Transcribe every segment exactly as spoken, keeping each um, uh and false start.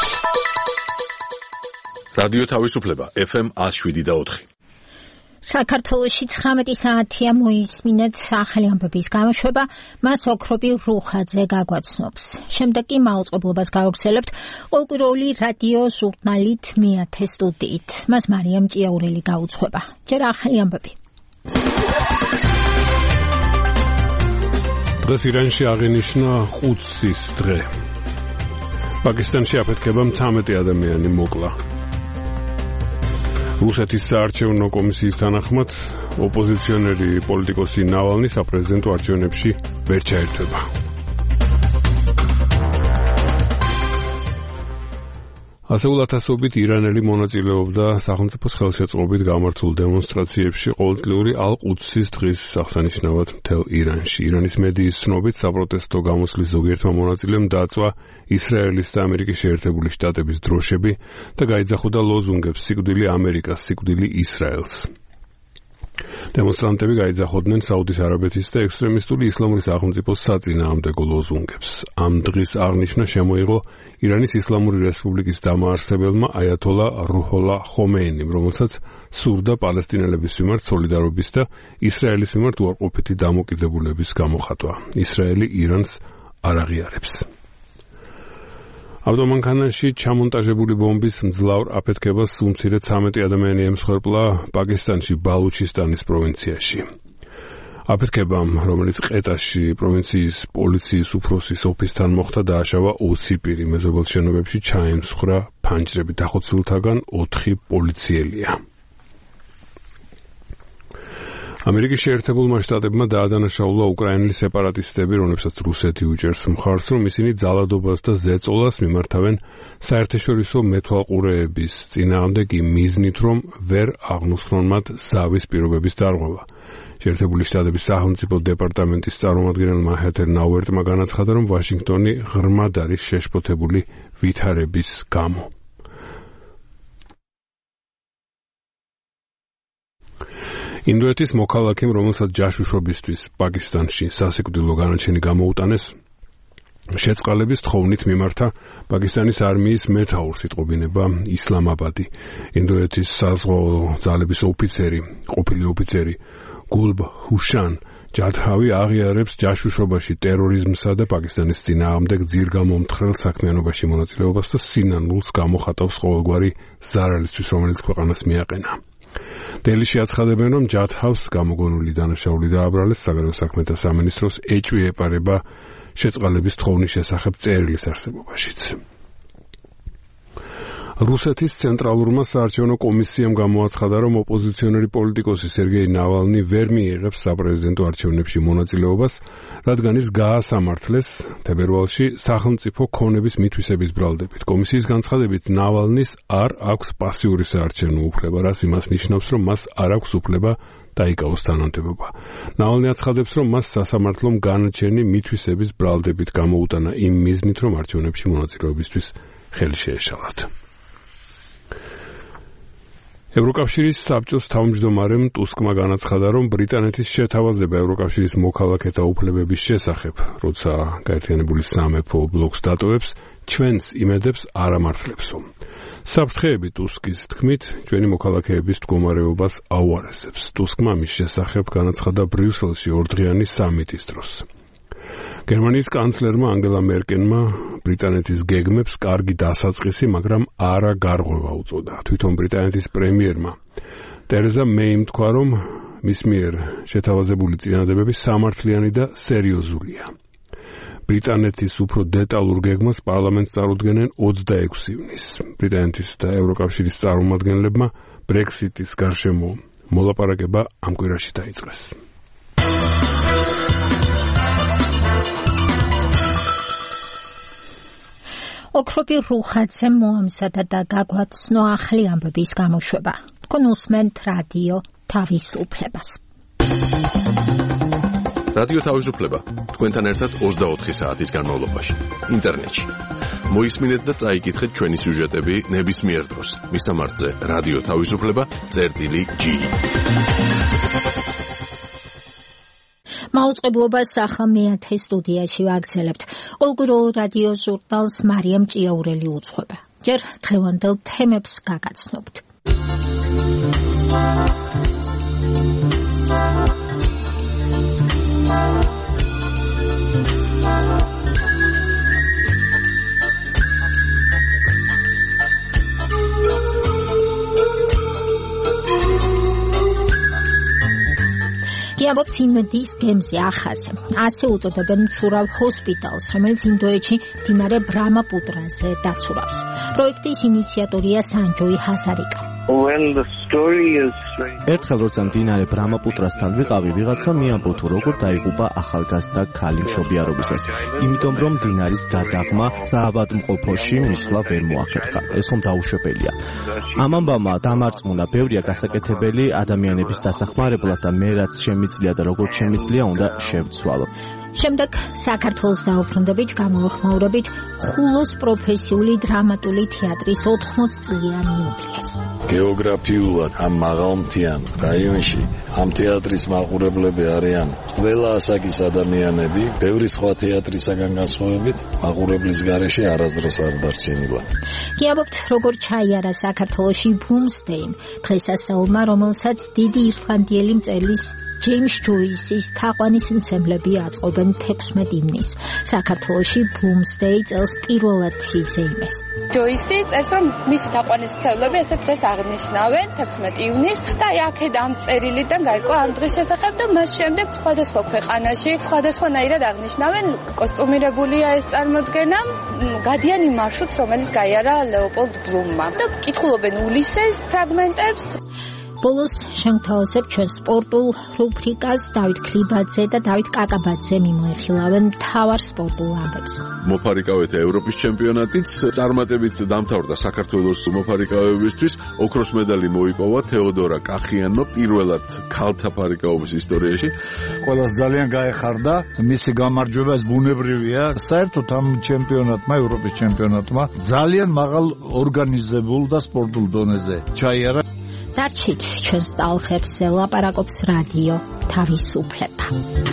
რადიო თავისუფლება ეფ ემ one oh seven და four. საქართველოში ცხრამეტი საათია მოისმინეთ ახალი ამბების გამოშვება, მას ოქრობი რუხაძე გაგვაცნობს. შემდეგ კი მაუწყებლობას გავაგრძელებთ ყოველკვირეული რადიო ჟურნალით მეათე სტუდიით. მას მარიამ ჭიაურელი გაუძღვება. ჯერ ახალი ამბები. დღეს ირანში აღინიშნა ყუდსის დღე. პაკისტანში აფეთქება მცამეტი ადამიანი მოკლა. რუსეთის საარჩევნო კომისიის თანახმად ოპოზიციონერი პოლიტიკოსი ნავალნი საპრეზიდენტო არჩევნებში ვერ ჩაერთვება. ასეულ ათასობით ირანელი მონაწილეობდა სახელმწიფოს ხელშეწყობით გამართულ დემონსტრაციებში ყოველწლიური ალ-ყუდსის დღის აღსანიშნავად მთელ ირანში. ირანის მედიის ცნობით საპროტესტო გამოსვლის ზოგიერთმა მონაწილემ დააწვა ისრაელის და ამერიკის შეერთებული შტატების დროშები და გაიძახოდა ლოზუნგებს სიკვდილი ამერიკას, სიკვდილი ისრაელს. დემონსტრანტები გაიძახოდნენ საუდის არაბეთის და ექსტრემისტული ისლამური სახელმწიფოს საწინააღმდეგო ლოზუნგებს. ამ დღის აღნიშვნა შემოიღო ირანის ისლამური რესპუბლიკის დამაარსებელმა აიათოლა რუჰოლა ხომეინიმ, რომელსაც სურდა პალესტინელების მიმართ სოლიდარობის და ისრაელის მიმართ უარყოფითი დამოკიდებულების გამოხატვა. ისრაელი ირანს არ აღიარებს. ავტომანქანაში ჩამონტაჟებული ბომბის მძლავრ აფეთქებას უმცირე ცამეტი ადამიანი ემსხვერპლა პაკისტანში ბალუჩისტანის პროვინციაში. აფეთქებამ, რომელიც ყეტაში პროვინციის პოლიციის უფროსის ოფისთან მოხდა, დააშავა ოცი პირი. მეზობელ შენობებში ჩაემსხვრა ფანჯრები. დახოცილთაგან ოთხი პოლიციელია. ამერიკის შეერთებულმა შტატებმა დაადანაშაულა უკრაინელი სეპარატისტები, რომლებსაც რუსეთი უჭერს მხარს, რომ ისინი ძალადობას და ზეწოლას მიმართავენ საერთაშორისო მეთვალყურეების წინააღმდეგ იმ მიზნით, რომ ვერ აღნუსხნონ მათ ზავის პირობების დარღვევა. შეერთებული შტატების სახელმწიფო დეპარტამენტის წარმომადგენელმა ჰეთერ ნაუერტმა განაცხადა, რომ ვაშინგტონი ღრმად არის შეშფოთებული ვითარების გამო. ინდოეთის მოქალაქემ, რომელსაც ჯაშუშობისთვის პაკისტანში სასიკვდილო განაჩენი გამოუტანეს, შეწყალების თხოვნით მიმართა პაკისტანის არმიის მეთაურს, იტყობინება ისლამაბადი. ინდოეთის საზღვაო ძალების ოფიცერი, ყოფილი ოფიცერი გულბ ჰუშან ჯადჰავი აღიარებს ჯაშუშობაში ტერორიზმსა და პაკისტანის წინააღმდეგ ძირგამომთხრელ საქმიანობაში მონაწილეობას და სინანულს გამოხატავს ყოველგვარი ზარალისთვის, რომელიც ქვეყანას მიაყენა. დელიში აცხადებენ, რომ ჯადჰავს გამოგონული დანაშაული დააბრალეს. საგარეო საქმეთა სამინისტროს ეჭვი ეპარება შეწყალების თხოვნის შესახებ წერილის არსებობაშიც. რუსეთის ცენტრალურმა საარჩევნო კომისიამ გამოაცხადა, რომ ოპოზიციონერი პოლიტიკოსი სერგეი ნავალნი ვერ მიიღებს საპრეზიდენტო არჩევნებში მონაწილეობას, რადგან ის გაასამართლეს თებერვალში სახელმწიფო ქონების მითვისების ბრალდებით. კომისიის განცხადებით, ნავალნის არ აქვს პასიური საარჩევნო უფლება, რაც იმას ნიშნავს, რომ მას არ აქვს უფლება დაიკავოს თანამდებობა. ნავალნი აცხადებს, რომ მას სასამართლომ განაჩენი მითვისების ბრალდებით გამოუტანა იმ მიზნით, რომ არჩევნებში მონაწილეობისთვის ხელი შეეშალათ. ევროკავშირის საბჭოს თავმჯდომარემ ტუსკმა განაცხადა, რომ ბრიტანეთის შეთავაზება ევროკავშირის მოქალაქეთა უფლებების შესახებ, როცა გაერთიანებული სამეფო ბლოკს დატოვებს, ჩვენს იმედებს არ ამართლებსო. საფრთხეები ტუსკის თქმით, ჩვენი მოქალაქეების მდგომარეობას აუარესებს. ტუსკმა მის შესახებ განაცხადა ბრიუსელში ორდღიანი სამიტის დროს. გერმანიის კანცლერმა ანგელა მერკელმა ბრიტანეთის გეგმებს კარგი დასაწყისი, მაგრამ არა გარღვევა უწოდა. თვითონ ბრიტანეთის პრემიერმა ტერეზა მეიმ თქვა, რომ მის მიერ შეთავაზებული წინადადებები სამართლიანი და სერიოზულია. ბრიტანეთის უფრო დეტალურ გეგმას პარლამენტს წარუდგენენ ოცდაექვსი ივნისს. ბრიტანეთის და ევროკავშირის წარმომადგენლებმა ბრექსიტის გარშემო მოლაპარაკება ამ კვირაში დაიწყეს. ოქრობი რუხაძე მოამზადა და გაგვაცნო ახალი ამბების გამოშვება. თქვენ უსმენთ რადიო თავისუფლებას. რადიო თავისუფლება თქვენთან ერთად ოცდაოთხი საათის განმავლობაში ინტერნეტში. მოისმინეთ და წაიკითხეთ ჩვენი სიუჟეტები ნებისმიერ დროს. მისამართზე რადიო თავისუფლება წერტილი ჯი. მაუწყებლობას ახლა მეათე სტუდიაში ვაგრძელებთ. ყოველკვირეულ რადიო ჟურნალს მარიამ ჭიაურელი უძღვება. ჯერ დღევანდელ თემებს გაგაცნობთ. Გიაბობთ იმედის გემზე ახაზე. ასე უწოდებენ მცურავ ჰოსპიტალს, რომელიც ინდოეთში მდინარე ბრამაპუტრაზე დაცურავს. პროექტის ინიციატორია სანჯოი ჰაზარიკა. ერთხელ როცა მდინარე ბრამაპუტრასთან ვიყავი, ვიღაცა მიამბო თუ როგორ დაიღუპა ახალგაზრდა ქალი მშობიარობისას, იმიტომ რომ მდინარის გადაღმა საავადმყოფოში მისვლა ვერ მოახერხა. ეს ხომ დაუშვებელია. ამ ამბავმა დამარწმუნა ბევრია გასაკეთებელი ადამიანების დასახმარებლად და მე რაც შემიძლია და როგორც შემიძლია უნდა შევცვალო. შემდეგ საქართველოს დაუბრუნდებით გამოვიხმაურებით ხულოს პროფესიული დრამატული თეატრის ოთხმოც წლიანი იუბილეს. გეოგრაფიულად ამ მაღალმთიან რაიონში ამ თეატრის მაყურებლები არიან ყველა ასაკის ადამიანები, ბევრი სხვა თეატრისაგან განსხვავებით, მაყურებლის გარეშე არასდროს არ დარჩენილა. გიაბობთ როგორ ჩაიარა საქართველოში ბლუმსდეიმ, დღესასწაულმა, რომელსაც დიდი ირლანდიელი მწერლის ჯეიმს ჯოისის თაყვანის მცემლები აწყობენ თექვსმეტ ივნისს. საქართველოში ბლუმსდეი წელს პირველად იზეიმეს. ჯოისი წერს, რომ მისი თაყვანის მცემლები ესე დღეს აღნიშნავენ თექვსმეტ ივნისს და აქ ამ წერილიდან გაირკვა ამ დღის შესახებ და მას შემდეგ სხვადასხვა ქვეყანაში სხვადასხვანაირად აღნიშნავენ. კოსტუმირებულია ეს წარმოდგენა, გადიან იმ მარშრუტს, რომელიც გაიარა ლეოპოლდ ბლუმმა და კითხულობენ ულისეს ფრაგმენტებს. ბოლოს შევთავაზებ ჩვენ სპორტულ რუბრიკას. დავით ქლიბაძე და დავით კაკაბაძე მიმოეხილავენ მთავარ სპორტულ ამბებს. მოფარიკავეთა ევროპის ჩემპიონატიც წარმატებით დამთავრდა საქართველოს მოფარიკავებისთვის. ოქროს მედალი მოიპოვა თეოდორა კახიანმა პირველად ქალთა ფარიკაობის ისტორიაში. ყველას ძალიან გაეხარდა მისი გამარჯვება, ეს ბუნებრივია. საერთოდ ამ ჩემპიონატმა, ევროპის ჩემპიონატმა ძალიან მაღალ ორგანიზებულ და სპორტულ დონეზე ჩაიარა. დარჩით ჩვენს ტალღებს, ლაპარაკობს რადიო თავისუფლება.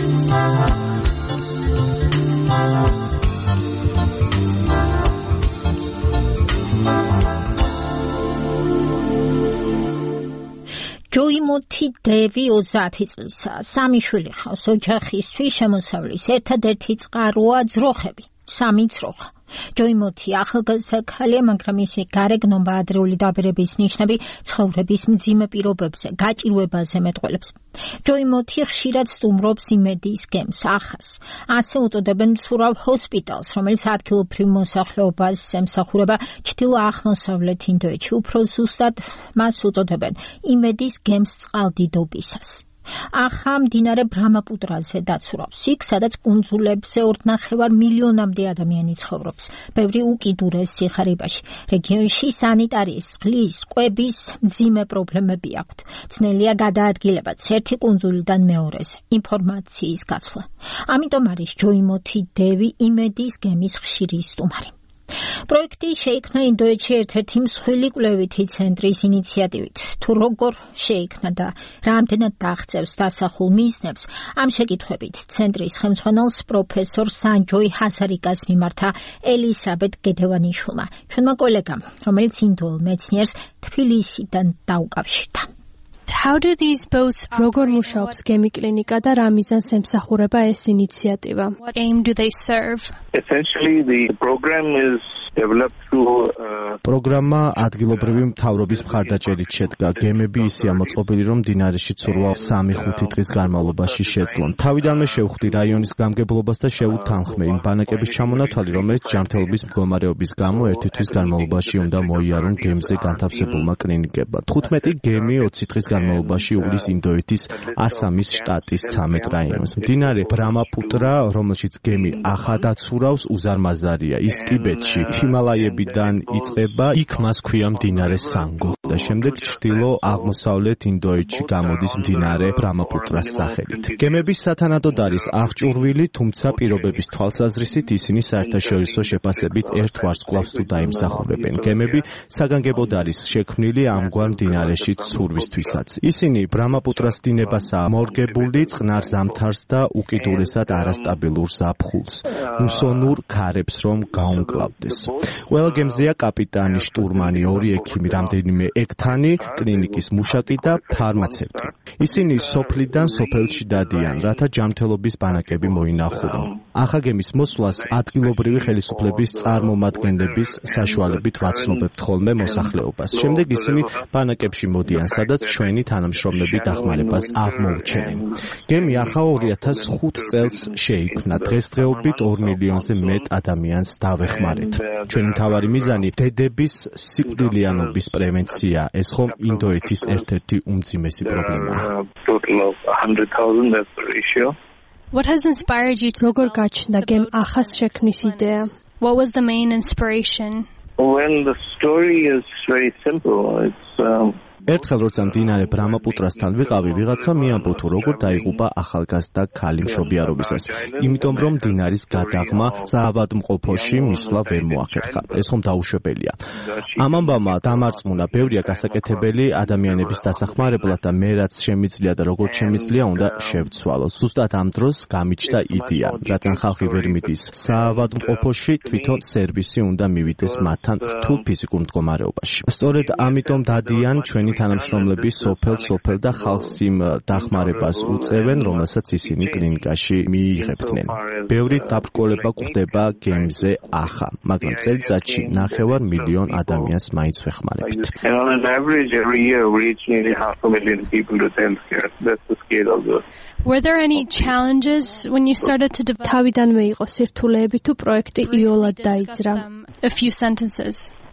ჯოი მოთი დევი ოცდაათი წლისაა. სამი შვილი ჰყავს, ოჯახისთვის შემოსავლის ერთადერთი წყაროა ძროხები. სამი ძროხა. ჯოი მოთი ახალგაზრდა ქალია, მაგრამ მისი გარეგნობა, ადრეული დაბერების ნიშნები ცხოვრების მძიმე პირობებზე, გაჭირვებაზე მეტყველებს. ჯოი მოთი ხშირად სტუმრობს იმედის გემს, ახას. ასე უწოდებენ მცურავ ჰოსპიტალს, რომელიც ადგილობრივ მოსახლეობას ემსახურება ჩრდილო-აღმოსავლეთ ინდოეთში. უფრო ზუსტად მას უწოდებენ იმედის გემს წყალდიდობისას. ახა მდინარე ბრამაპუტრაზე დაცურავს, იქ სადაც კუნძულებზე ორნახევარ მილიონამდე ადამიანი ცხოვრობს. ბევრი უკიდურეს სიხარებაში. რეგიონში სანიტარიის, წყლის, კვების მძიმე პრობლემები აქვთ. ძნელია გადაადგილებაც ერთი კუნძულიდან მეორეზე. ინფორმაციის გაცვლა. ამიტომ არის ჯოი მოთი დევი იმედის გემის ხშირი სტუმარი. პროექტი შეიქმნა ინდოეთში ერთ-ერთი მსხვილი კვლევითი ცენტრის ინიციატივით. თუ როგორ შეიქმნა და რამდენად დააღწევს დასახულ მიზნებს, ამ შეკითხვებით ცენტრის ხელმძღვანელს პროფესორ სანჯოი ჰაზარიკას მიმართა ელისაბედ გედევანიშვილმა, ჩვენმა კოლეგამ, რომელიც ინდოელ მეცნიერს თბილისიდან დაუკავშირდა. How do these boats როგორ მუშაობს გემი კლინიკა და რა მიზანს ემსახურება ეს ინიციატივა? What aim do they serve? Essentially the program is developed through uh... პროგრამა ადგილობრივი მთავრობის მხარდაჭერით შედგა. გემები ისე მოწყობილი, რომ მდინარეში ცურვა სამი ხუთი დღის განმავლობაში შეძლონ. თავიდანვე შევხვდი რაიონის გამგებლობას და შევუთანხმე იმ ბანაკების ჩამონათვალი, რომელიც ჯანმრთელობის მდგომარეობის გამო ერთი თვის განმავლობაში უნდა მოიარონ გემზე განთავსებულმა კლინიკებმა. თხუთმეტი გემი ოცი დღის განმავლობაში უვლის ინდოეთის ასამის შტატის ცამეტ რაიონს. მდინარე ბრამაპუტრა, რომელშიც გემი ახლა დაცურავს, უზარმაზარია. ის ტიბეტში ჰიმალაიებიდან იწყება, იქ მას ქვია მდინარე სანგო და შემდეგ ჩრდილო აღმოსავლეთ ინდოეთში გამოდის მდინარე ბრამაპუტრას სახელით. გემების სათანადოდ არის აღჭურვილი, თუმცა პირობების თვალსაზრისით ისინი საერთაშორისო შეფასებით ერთ ვარსკვლავს თუ დაიმსახურებენ. გემები საგანგებოდ არის შექმნილი ამგვარ მდინარეში ცურვისთვისაც. ისინი ბრამაპუტრას დინებასაა მორგებული, წყნარ ზამთარს და უკიდურესად არასტაბილურ ზაფხულს, მუსონურ ქარებს რომ გაუმკლავდეს. ყველა გემზეა კაპიტანი, შტურმანი, ორი ექიმი, რამდენიმე ექთანი, კლინიკის მუშაკი და ფარმაცევტი. ისინი სოფლიდან სოფელში დადიან, რათა ჯანმრთელობის ბანაკები მოინახულონ. ახაგემის მოსვლას ადგილობრივი ხელისუფლების წარმომადგენლების საშუალებით ვაცნობებთ ხოლმე მოსახლეობას. შემდეგ ისინი ბანაკებში მოდიან, სადაც ჩვენი თანამშრომლები დახმარებას აღმოუჩენენ. გემი ახლა ორი ათას ხუთ წელს შეიქმნა. დღესდღეობით ორ მილიონზე მეტ ადამიანს დავეხმარეთ. ჩვენი მთავარი მიზანი დედების სიკვდილიანობის პრევენცია. ეს ხომ ინდოეთის ერთ-ერთი უმძიმესი პრობლემაა. What has inspired you to როგორ გაჩნდა გემ ახას შექმნის იდეა? What was the main inspiration? Well, the story is very simple. It's um, ერთხელ როცა მდინარე ბრამაპუტრასთან ვიყავი, ვიღაცა მიამბო თუ როგორ დაიღუპა ახალგაზრდა ქალი მშობიარობისას, იმიტომ რომ მდინარის გადაღმა საავადმყოფოში მისვლა ვერ მოახერხა. ეს ხომ დაუშვებელია. ამ ამბავმა დამარწმუნა ბევრია გასაკეთებელი ადამიანების დასახმარებლად და მე რაც შემიძლია და როგორც შემიძლია უნდა შევცვალო. ზუსტად ამ დროს გამიჩნდა იდეა, რადგან ხალხი ვერ მიდის საავადმყოფოში, თვითონ სერვისი უნდა მივიდეს მათთან რთულ ფიზიკურ მდგომარეობაში. სწორედ ამიტომ დადიან ჩვენი თანამშრომლები სოფელ-სოფელ და ხალხს იმ დახმარებას უწევენ, რომელსაც ისინი კლინიკაში მიიღებდნენ. ბევრი დაბრკოლება გვხდება გემზე ახა, მაგრამ წელიწადში ნახევარ მილიონ ადამიანს მაინც ვეხმარებით. and on an average every year we reach nearly half a million people with healthcare. That's the scale of this. Were there any challenges when you started to develop? თავიდანვე იყო სირთულეები თუ პროექტი იოლად დაიძრა? A few sentences.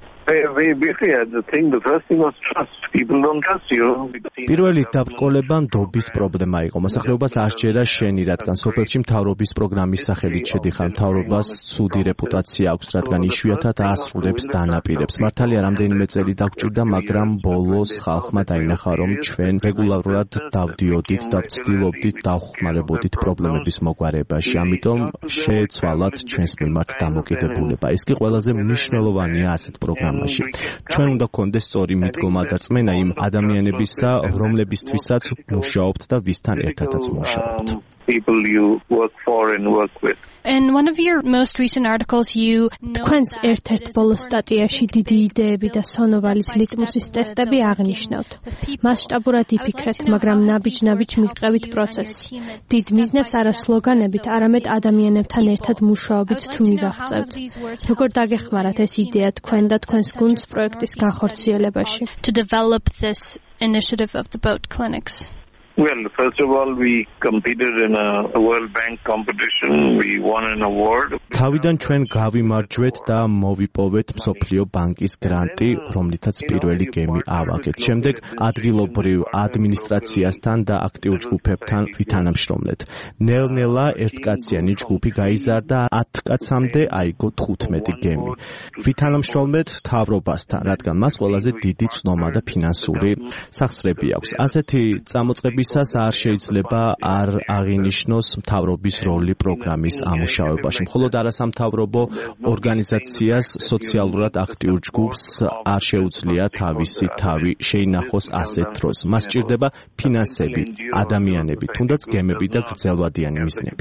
We basically had the thing, the first thing was trust. People don't trust you. პირველი დაბრკოლება ნდობის პრობლემა იყო. მოსახლეობას არ სჯერა შენი, რადგან სოფელში მთავრობის პროგრამის სახელით შედიხარ. მთავრობას ცუდი რეპუტაცია აქვს, რადგან იშვიათად აასრულებს დანაპირებს. მართალია რამდენიმე წელი დაგჭირდა, მაგრამ ბოლოს ხალხმა დაინახა, რომ ჩვენ რეგულარულად დავდიოდით და ვცდილობდით დავხმარებოდით პრობლემების მოგვარებაში. ამიტომ შეეცვალათ ჩვენს მიმართ დამოკიდებულება. ეს კი ყველაზე მნიშვნელოვანია ასეთ პროგრამაში. ჩვენ უნდა გქონდეს სწორი მიდგომა და რწმენა იმ ადამიანებისა, რომლებისთვისაც მუშაობთ და ვისთან ერთადაც მუშაობთ. People you work for and work with. In one of your most recent articles you თქვენს ერთ-ერთ ბოლო სტატიაში დიდი იდეები და სონოვალის ლიტმუსის ტესტები აღნიშნავთ. მასშტაბურად იფიქრეთ, მაგრამ ნაბიჯ-ნაბიჯ მიყევით პროცესს. დიდ მიზნებს არა სლოგანებით, არამედ ადამიანებთან ერთად მუშაობით თუ მივაღწევთ. როგორ დაგეხმარათ ეს იდეა თქვენ და თქვენს გუნდს პროექტის განხორციელებაში? To develop this initiative of the boat clinics. Well, first of all, we competed in a, a World Bank competition. We won an award. თავიდან ჩვენ გავიმარჯვეთ და მოვიპოვეთ მსოფლიო ბანკის გრანტი, რომლითაც პირველი გემი ავაგეთ. შემდეგ ადგილობრივ ადმინისტრაციასთან და აქტიურ ჯგუფებთან ვითანამშრომლეთ. ნელ-ნელა ერთკაციანი ჯგუფი გაიზარდა, ათ კაცამდე აიგო თხუთმეტი გემი. ვითანამშრომლეთ მთავრობასთან, რადგან მას ყველაზე დიდი ცნობა და ფინანსური სახსრები აქვს. ასეთი წამოწყების არ შეიძლება არ აღინიშნოს მთავრობის როლი პროგრამის ამუშავებაში. მხოლოდ არასამთავრობო ორგანიზაციას, სოციალურად აქტიურ ჯგუფს არ შეუძლია თავისი თავი შეინახოს ასეთ დროს. მას სჭირდება ფინანსები, ადამიანები, თუნდაც გემები და გრძელვადიანი მიზნები.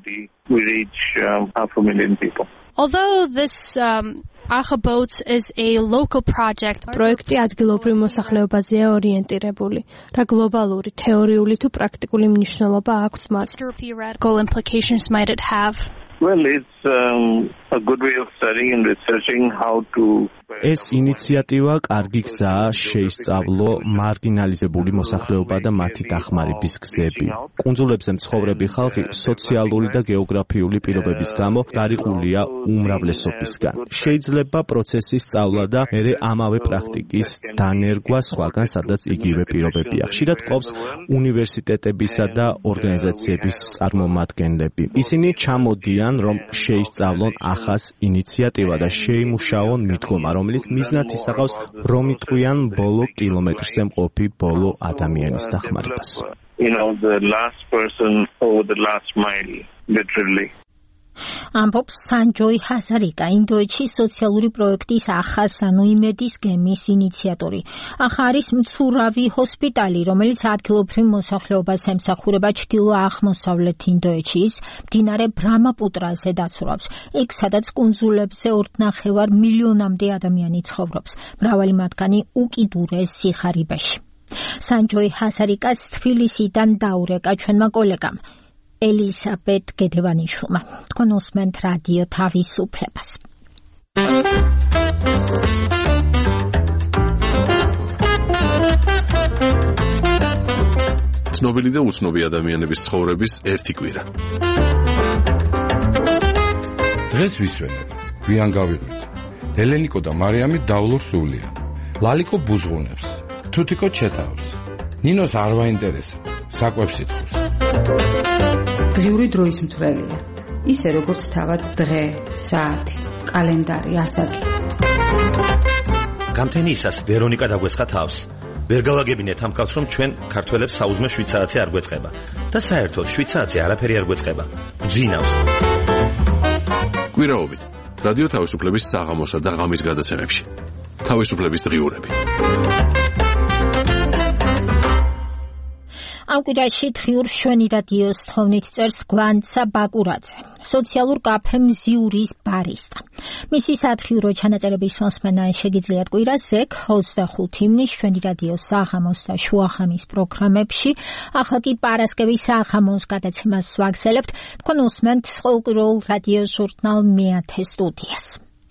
We reach um, half a million people. Although this um, Akha Boats is a local project, პროექტი ადგილობრივ მოსახლეობაზეა ორიენტირებული. რა გლობალური, თეორიული თუ პრაქტიკული მნიშვნელობა აქვს მას? Theoretical implications might it have? Well, it's um, a good way of studying and researching how to ეს ინიციატივა კარგი გზაა შეისწავლო მარგინალიზებული მოსახლეობა და მათი დახმარების გზები. კუნძულებზე მცხოვრები ხალხი სოციალური და გეოგრაფიული პირობების გამო გარიყულია უმრავლესობისგან. შეიძლება პროცესის სწავლა და მერე ამავე პრაქტიკის დანერგვა სხვაგან, სადაც იგივე პირობებია. ხშირად ყოფს უნივერსიტეტებისა და ორგანიზაციების წარმომადგენლები. ისინი ჩამოდიან, რომ შეისწავლონ ახას ინიციატივა და შეიმუშაონ მიდგომა, რომელიც მიზნად ისახავს, რომ იტყვიან ბოლო კილომეტრზე მყოფი ბოლო ადამიანის დახმარებას. You know, the last person over the last mile, literally. ამბობს სანჯოი ჰაზარიკა, ინდოეთში სოციალური პროექტის ახას ანუ იმედის გემის ინიციატორი. ახ არის მცურავი ჰოსპიტალი, რომელიც ადგილობრივ მოსახლეობას ემსახურება ჩრდილო-აღმოსავლეთ ინდოეთში, ის მდინარე ბრამაპუტრაზე დაცურავს. იქ, სადაც კუნძულებზე ორნახევარ მილიონამდე ადამიანი ცხოვრობს, მრავალი მათგანი უკიდურეს სიხარიბეში. სანჯოი ჰაზარიკას თბილისიდან დაურეკა ჩვენმა კოლეგამ ელისაბედ გედევანიშვილმა. თქვენ უსმენთ რადიო თავისუფლებას. ცნობილი და უცნობი ადამიანების ცხოვრების ერთი კვირა. დღეს ვისვენებ, გვიან გავიღვით. ელენიკო და მარიამი დავლობს სულია. ლალიკო ბუზღუნებს, თუთიკო ჩეთავს. ნინოს არ ვაინტერესა, საკვებს ითხოვს. დღიური დროის მთვრელია. ისე როგორც თავად დღე, საათი, კალენდარი, ასაკი. გამთენიისას ვერონიკა დაგვესხა თავს. ვერ გავაგებინეთ ამ კაცს, რომ ჩვენ ქართველებს საუზმე შვიცარაცი არ გვეწყება და საერთოდ შვიცარაცი არაფერი არ გვეწყება. გძინავს. კვირაობით რადიო თავისუფლების საღამოსა და ღამის გადაცემებში. თავისუფლების დღიურები. ამ კვირაში დღიურ შვენი რადიოს თხოვნით წერს გვანცა ბაკურაძე, სოციალურ კაფე მზიურის ბარისტა. მისი სათხიურო ჩანაწერების მოსმენა შეგიძლიათ კვირას ზეგ ოცდახუთი ივნის შვენი რადიოს საღამოს და შუახამის პროგრამებში. ახლა კი პარასკევის საღამოს გადაცემას ვაგრძელებთ. თქვენ უსმენთ ყოველკვირეულ რადიო ჟურნალ მეათე სტუდიას.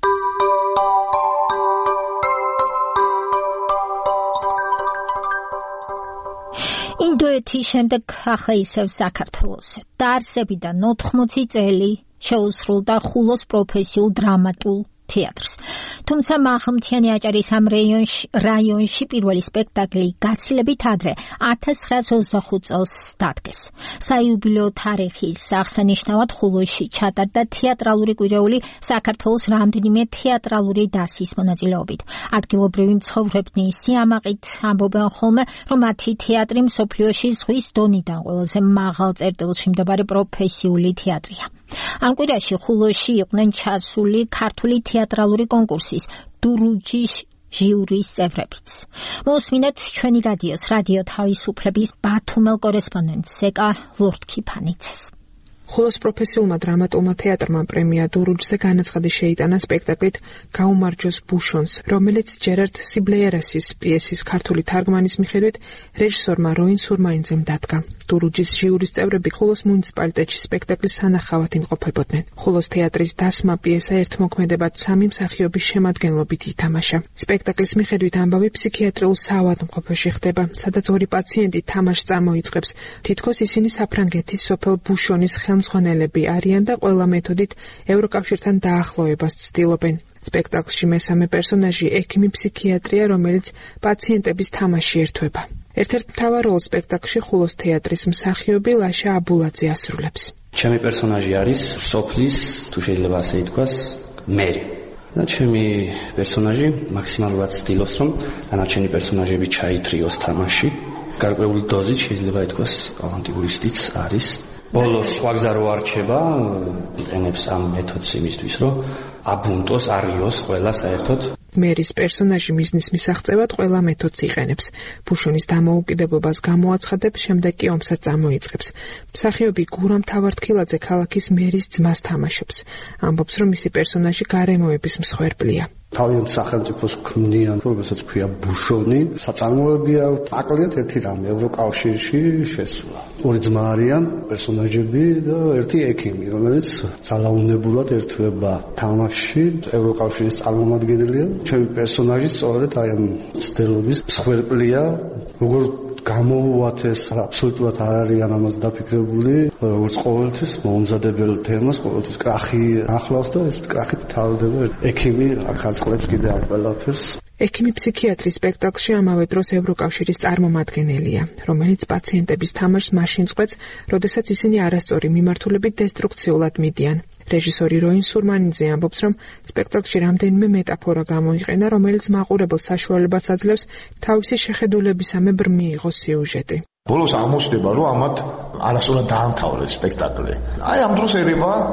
ინდოეთის შემდეგ ახლა ისევ საქართველოს. დაარსებიდან ოთხმოცი წელი შეუსრულდა ხულოს პროფესიულ დრამატულ თეატრს. თუმცა მაღალმთიანი აჭარის ამ რაიონში, რაიონში პირველი სპექტაკლი გაცილებით ადრე ათას ცხრაას ოცდახუთ წელს დადგეს. საიუბილეო თარიღის აღსანიშნავად ხულოში ჩატარდა თეატრალური კვირეული საქართველოს რამდენიმე თეატრალური დასის მონაწილეობით. ადგილობრივი მცხოვრებნი სიამაყით ამბობენ ხოლმე, რომ მათი თეატრი მსოფლიოში ზღვის დონიდან ყველაზე მაღალ წერტილში მდებარე პროფესიული თეატრია. ამ კვირაში ხულოში იყვნენ ჩასული ქართული თეატრალური კონკურსის დურუჯის ჟიურის წევრებიც. მოსმინეთ ჩვენი რადიოს რადიო თავისუფლების ბათუმელ კორესპონდენტ ზეკა ლორდქიფანიცეს. ხულოს პროფესიულმა დრამატულმა თეატრმა პრემია დურუჯზე განაცხადი შეიტანა სპექტაკლით გაუმარჯოს ბუშონს, რომელიც ჯერარდ სიბლეიერასის პიესის ქართული თარგმანის მიხედვით რეჟისორმა როინ სურმაინძემ დადგა. დურუჯის ჟიურის წევრები ხულოს მუნიციპალიტეტში სპექტაკლის სანახავად იმყოფებოდნენ. ხულოს თეატრის დასმა პიესა ერთმოქმედებად სამი მსახიობის შემადგენლობით ითამაშა. სპექტაკლის მიხედვით ამბავი ფსიქიატრიულ საავადმყოფოში ხდება, სადაც ორი პაციენტი თამაშს წამოიწყებს. თითქოს ისინი საფრანგეთის სოფელ ბუშონის ხელმძღვანელები არიან და ყველა მეთოდით ევროკავშირთან დაახლოებას ცდილობენ. სპექტაკლში მესამე პერსონაჟი ექიმი ფსიქიატრია, რომელიც პაციენტების თამაში ერთვება. ერთ-ერთ მთავარ როლს სპექტაკლში ხულოს თეატრის მსახიობი ლაშა აბულაძე ასრულებს. ჩემი პერსონაჟი არის სოფლის, თუ შეიძლება ასე ითქვას, მერი. და ჩემი პერსონაჟი მაქსიმალურად ცდილობს, რომ დანარჩენი პერსონაჟები ჩაითრიოს თამაში. გარკვეული დოზით შეიძლება ითქვას ავანტიურისტიც არის. ბოლოს სხვა გზა რო არჩება, იყენებს ამ მეთოდს იმისთვის, რომ აბუნტოს, არიოს ყველა საერთოდ. მერის პერსონაჟი მიზნის მისაღწევად ყველა მეთოდს იყენებს. ბუშონის დამოუკიდებლობას გამოაცხადებს, შემდეგ კი ომსაც წამოიწყებს. მსახიობი გურამ თავართქილაძე ქალაქის მერის ძმას თამაშობს. ამბობს, რომ მისი პერსონაჟი გარემოების მსხვერპლია. თავიანთ სახელმწიფოს ქმნიან, რომელსაც ქვია ბუშონი, საწარმოები აქვს, აკლიათ ერთი რამე ევროკავშირში შესვლა. ორი ძმა არიან პერსონაჟები და ერთი ექიმი, რომელიც ძალაუნებურად ერთვება თამაშში, ევროკავშირის წარმომადგენელია. ჩემი პერსონაჟი სწორედ აი ამ ცდელობის მსხვერპლია, როგორ გამოვუვათეს აბსოლუტურად არ არიან ამას დაფიქრებული, როგორც ყოველთვის მომზადებელ თემას, ყოველთვის კრახი ახლავს და ეს კრახით თავდება. ექიმი ახალწლებს კიდე ამ ყველაფერს. ექიმი ფსიქიატრი სპექტაკლში ამავე დროს ევროკავშირის წარმომადგენელია, რომელიც პაციენტების თამაშს მაშინ წყვეტს, როდესაც ისინი არასწორი მიმართულებით დესტრუქციულად მიდიან. რეჟისორი როინ სურმაინძე ამბობს, რომ სპექტაკლში რამდენიმე მეტაფორა გამოიყენა, რომელიც მაყურებელს საშუალებას აძლევს თავისი შეხედულებისამებრ მიიღოს სიუჟეტი. ბოლოს აღმოჩნდება, რომ ამათ არასწორად დაამთავრეს სპექტაკლი. აი ამ დროს ერევა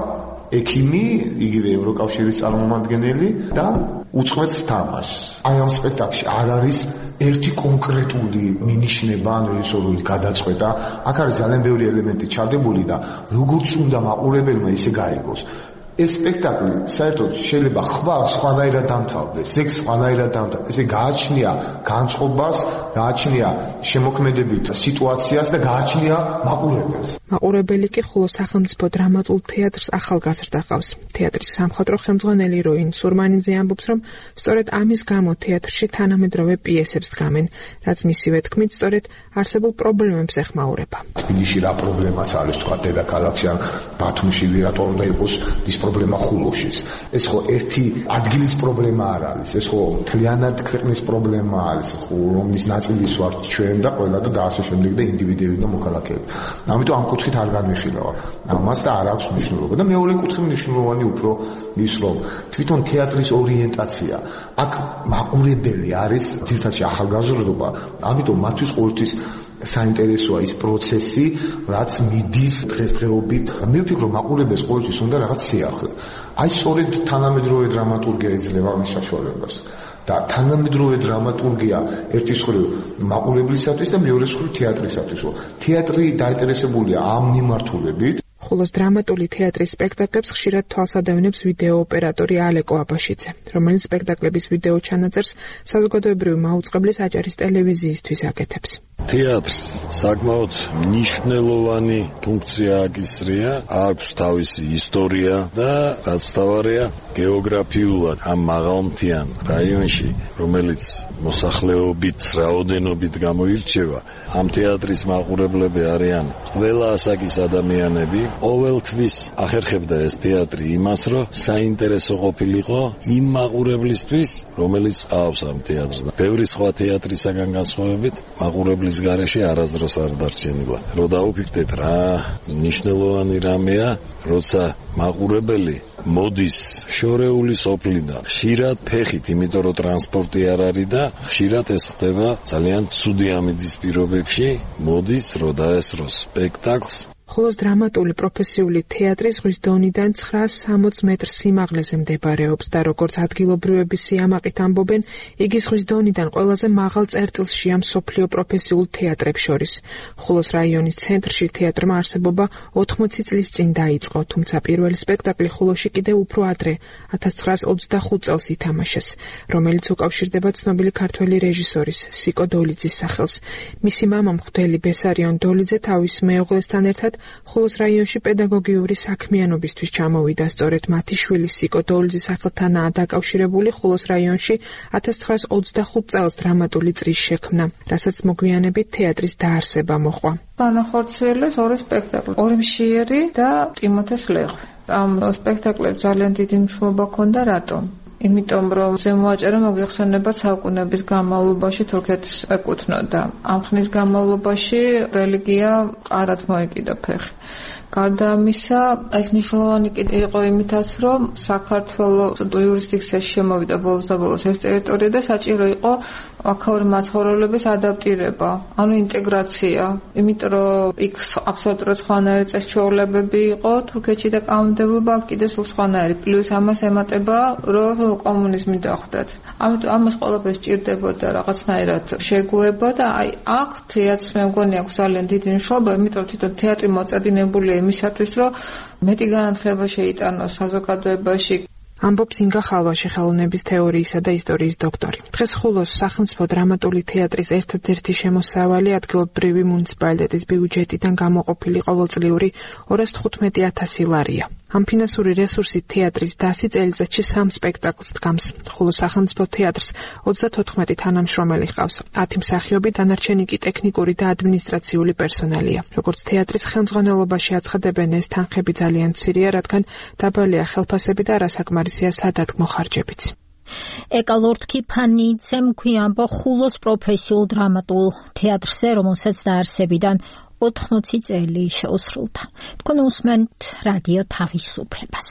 ექიმი, იგივე ევროკავშირის წარმომადგენელი და უწყვეტს თამაშს. აი ამ სპექტაკლში არ არის ერთი კონკრეტული მინიშნება ან რეჟისორული გადაწყვეტა. აქ არის ძალიან ბევრი ელემენტი ჩადებული და როგორც უნდა მაყურებელმა ისე გაიგოს. ეს სპექტაკლი საერთოდ შეიძლება ხვალ სხვანაირად დამთავრდეს, ზეგს სხვანაირად დამთავრდეს. ესე გააჩნია განწყობას, გააჩნია შემოქმედებით სიტუაციას და გააჩნია მაყურებელს. მაყურებელი კი ხოლო სახელმწიფო დრამატულ თეატრს ახალგაზრდა ყავს. თეატრის სამხატვრო ხელმძღვანელი როინ სურმანიძე ამბობს, რომ სწორედ ამის გამო თეატრში თანამედროვე პიესებს დგამენ, რაც მისივე თქმით, სწორედ არსებულ პრობლემებს ეხმაურება. თბილისში რა პრობლემაც არის, თქვა დედაქალაქში ან ბათუმში რატომ უნდა იყოს ის პრობლემა ხულოშიც. ეს ხო ერთი ადგილის პრობლემა არ არის, ეს ხო მთლიანად ქვეყნის პრობლემა არის, ხო რომლის ნაწილის ვართ ჩვენ და ყველა და ასე შემდეგ და ინდივიდები და მოქალაქეები. ამიტომ ამ კუთხით არ განვიხილავ ამას და არ აქვს მნიშვნელობა. და მეორე კუთხე მნიშვნელოვანი უფრო ის, რომ თვითონ თეატრის ორიენტაცია. აქ მაყურებელი არის ძირითადად ახალგაზრდობა, ამიტომ მათთვის ყოველთვის საინტერესოა ის პროცესი, რაც მიდის დღესდღეობით. მე ვფიქრობ, მაყურებელს ყოველთვის უნდა რაღაც სიახლე. აი სწორედ თანამედროვე დრამატურგია იძლევა მის საშუალებას. და თანამედროვე დრამატურგია ერთის მხრივ მაყურებლისათვის და მეორეს მხრივ თეატრისათვის. თეატრი დაინტერესებულია ამ მიმართულებით. ხოლოს დრამატული თეატრის სპექტაკლებს ხშირად თვალსადევნებს ვიდეო ოპერატორი ალეკო აბაშიძე, რომელიც სპექტაკლების ვიდეო ჩანაწერს საზოგადოებრივი მაუწყებლის აჭარის ტელევიზიისთვის აკეთებს. თეატრს საკმაოდ მნიშვნელოვანი ფუნქცია აკისრია, აქვს თავისი ისტორია და რაც თავარია, გეოგრაფიულად ამ მაღალმთიან რაიონში, რომელიც მოსახლეობით, რაოდენობით გამოირჩევა, ამ თეატრის მაყურებლები არიან ყველა ასაკის ადამიანები. ყოველთვის ახერხებდა ეს თეატრი იმას, რომ საინტერესო ყოფილიყო იმ მაყურებლისთვის, რომელიც ყავს ამ თეატრს. ბევრი სხვა თეატრისაგან განსხვავებით, მაყურებლის გარეშე არასდროს არ დარჩენილა. რო დაუფიქრდეთ რა მნიშვნელოვანი რამეა, როცა მაყურებელი მოდის შორეული სოფლიდან, ხშირად ფეხით, იმიტომ რომ ტრანსპორტი არ არის და ხშირად ეს ხდება ძალიან ცუდი ამიდის პირობებში, მოდის რო დაესწროს სპექტაკლს. ხოლოს დრამატული პროფესიული თეატრი ზღვის დონიდან ცხრაას სამოცდ მეტრ სიმაღლეზე მდებარეობს და როგორც ადგილობრივები სიამაყით ამბობენ, იგი ზღვის დონიდან ყველაზე მაღალ წერტილშია მსოფლიო პროფესიულ თეატრებს შორის. ხოლოს რაიონის ცენტრში თეატრმა არსებობა ოთხმოცი წლის წინ დაიწყო, თუმცა პირველი სპექტაკლი ხულოში კიდევ უფრო ადრე, ათას ცხრაას ოცდახუთ წელს ითამაშეს, რომელიც უკავშირდება ცნობილი ქართველი რეჟისორის სიკო დოლიძის სახელს. მისი მამა მღვდელი ბესარიონ დოლიძე თავის მეუღლესთან ერთად ხოლოს რაიონში პედაგოგიური საქმიანობისთვის ჩამოვიდა. სწორედ მათი შვილი სიკო დოლიძის სახელთანაა დაკავშირებული ხოლოს რაიონში ათას ცხრაას ოცდახუთ წელს დრამატული წრის შექმნა, რასაც მოგვიანებით თეატრის დაარსება მოჰყვა. განახორციელეს ორი სპექტაკლი, ორი მშიერი და ტიმოთეს ლეღვი. ამ სპექტაკლებს ძალიან დიდი მნიშვნელობა ჰქონდა, რატომ? იმიტომ რომ ზემოაჭერა მოგეხსენებათ საუკუნეების განმავლობაში თურქეთს ეკუთვნოდა. ამ ხნის განმავლობაში რელიგია ყარად მოიკიდა ფეხი. გარდა ამისა, ეს მნიშვნელოვანი იყო იმითაც, რომ საქართველოს იურისდიქციაში შემოვიდა ბოლოს და ბოლოს ეს ტერიტორია და საჭირო იყო აქაური მაცხოვრებლების ადაპტირება, ანუ ინტეგრაცია. იმიტომ რომ იქ აბსოლუტურად სხვანაირი წესჩვეულებები იყო თურქეთში და კანონმდებლობა კიდე სულ სხვანაირი. პლუს ამას ემატება, რომ კომუნიზმი დახვდათ. ამიტომ ამას ყველაფერს სჭირდებოდა რაღაცნაირად შეგუება და აი აქ თეატრს მე მგონი აქვს ძალიან დიდი მნიშვნელობა, იმიტომ რომ თვითონ თეატრი მოწადინებულია იმისათვის, რომ მეტი განათლება შეიტანოს საზოგადოებაში. ამბობს ინგა ხალვაში, ხელოვნების თეორიისა და ისტორიის დოქტორი. დღეს ხულოს სახელმწიფო დრამატული თეატრის ერთ-ერთი შემოსავალი ადგილობრივი მუნიციპალიტეტის ბიუჯეტიდან გამოყოფილი ყოველწლიური ორას თხუთმეტი ათასი ლარია. ამ ფინანსური რესურსით თეატრის დასი წელიწადში სამ სპექტაკლს დგამს. ხულოს სახელმწიფო თეატრს ოცდათოთხმეტი თანამშრომელი ჰყავს, ათი მსახიობი, დანარჩენი კი ტექნიკური და ადმინისტრაციული პერსონალია. როგორც თეატრის ხელმძღვანელობაში აცხადებენ, ეს თანხები ძალიან მცირეა, რადგან დაბალია ხელფასები და არასაკმარისია სადადგმო ხარჯებიც. ეკალორთკი ფანიძემ გვიამბო ხულოს პროფესიულ დრამატულ თეატრზე, რომელსაც დაარსებიდან ოთხმოცი წელი შეუსრულდა. თქვენ უსმენთ რადიო თავისუფლებას.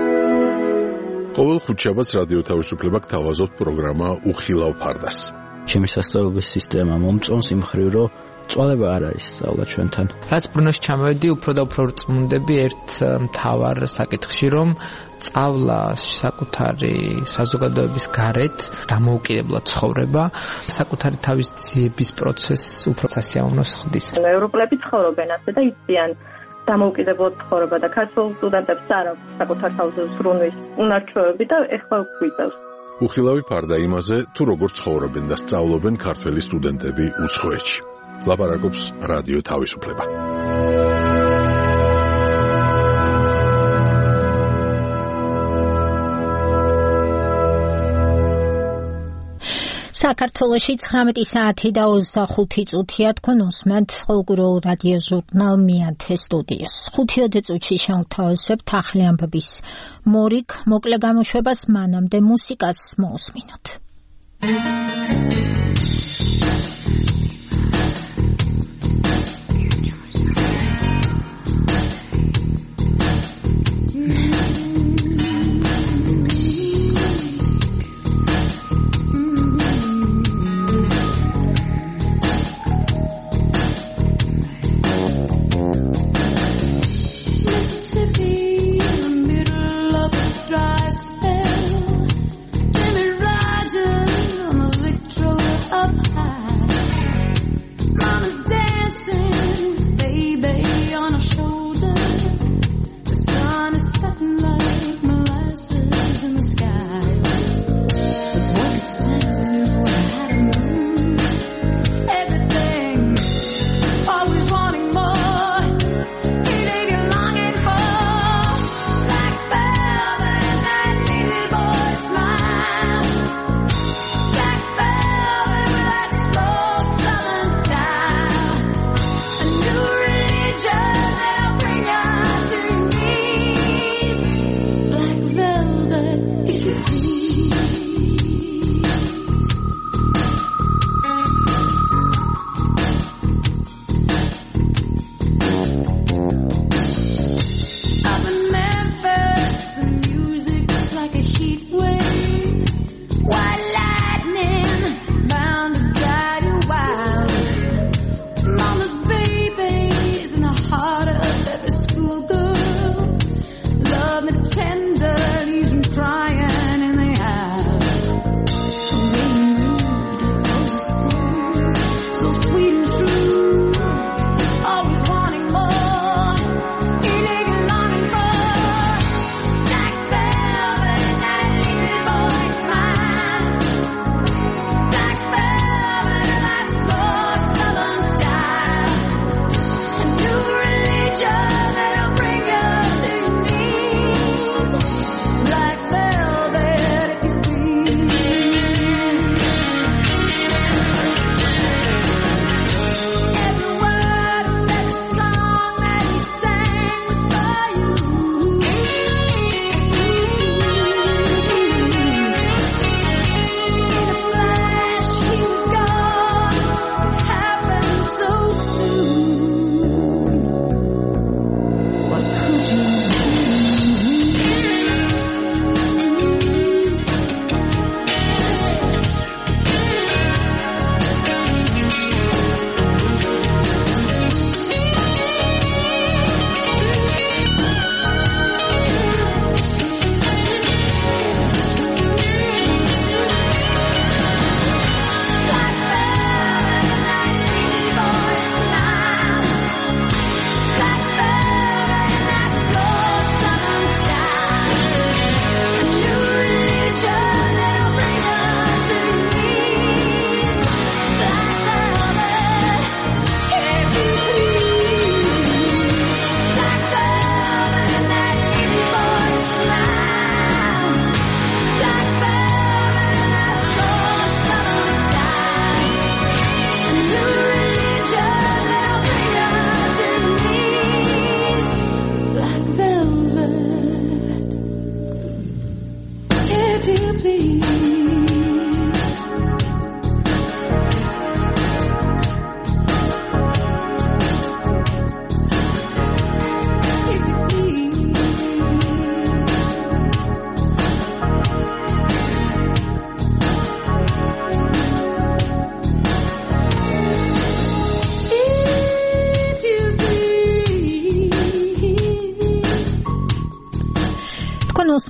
ყოველ ხუთშაბათს რადიო თავისუფლება გთავაზობთ პროგრამა უხილავ ფარდას. ჩემი სასწავლებლების სისტემა მომწონს იმ მხრივ, რომ წვალება არ არის სწავლა ჩვენთან. რაც ბრუნოში ჩამოვედი, უფრო და უფრო წმუნდები ერთ მთავარ საკითხში, რომ სწავლა საკუთარი საზოგადოების გარეთ დამოუკიდებლად ცხოვრება, საკუთარი თავის ძიების პროცესს უფრო სასიამოვნოს ხდის. ევროპელები ცხოვრობენ ასე და იციან დამოუკიდებლად ცხოვრება და ქართულ სტუდენტებს არ აქვს საკუთარ თავზე ზრუნვის უნარჩვევები და ეხლა გვიწევს. უხილავი ფარდა იმაზე, თუ როგორ ცხოვრობენ და სწავლობენ ქართველი სტუდენტები უცხოეთში. ლაპარაკობს რადიო თავისუფლება. საქართველოში ცხრამეტი საათი და ოცდახუთი წუთია თქვენ უსმენთ ყოველკვირეულ რადიო ჟურნალ მეათე სტუდიას. ხუთი წუთში შევთავაზებთ ახალი ამბების მორიგ მოკლე გამოშვებას, მანამდე მუსიკას მოусმინოთ. Up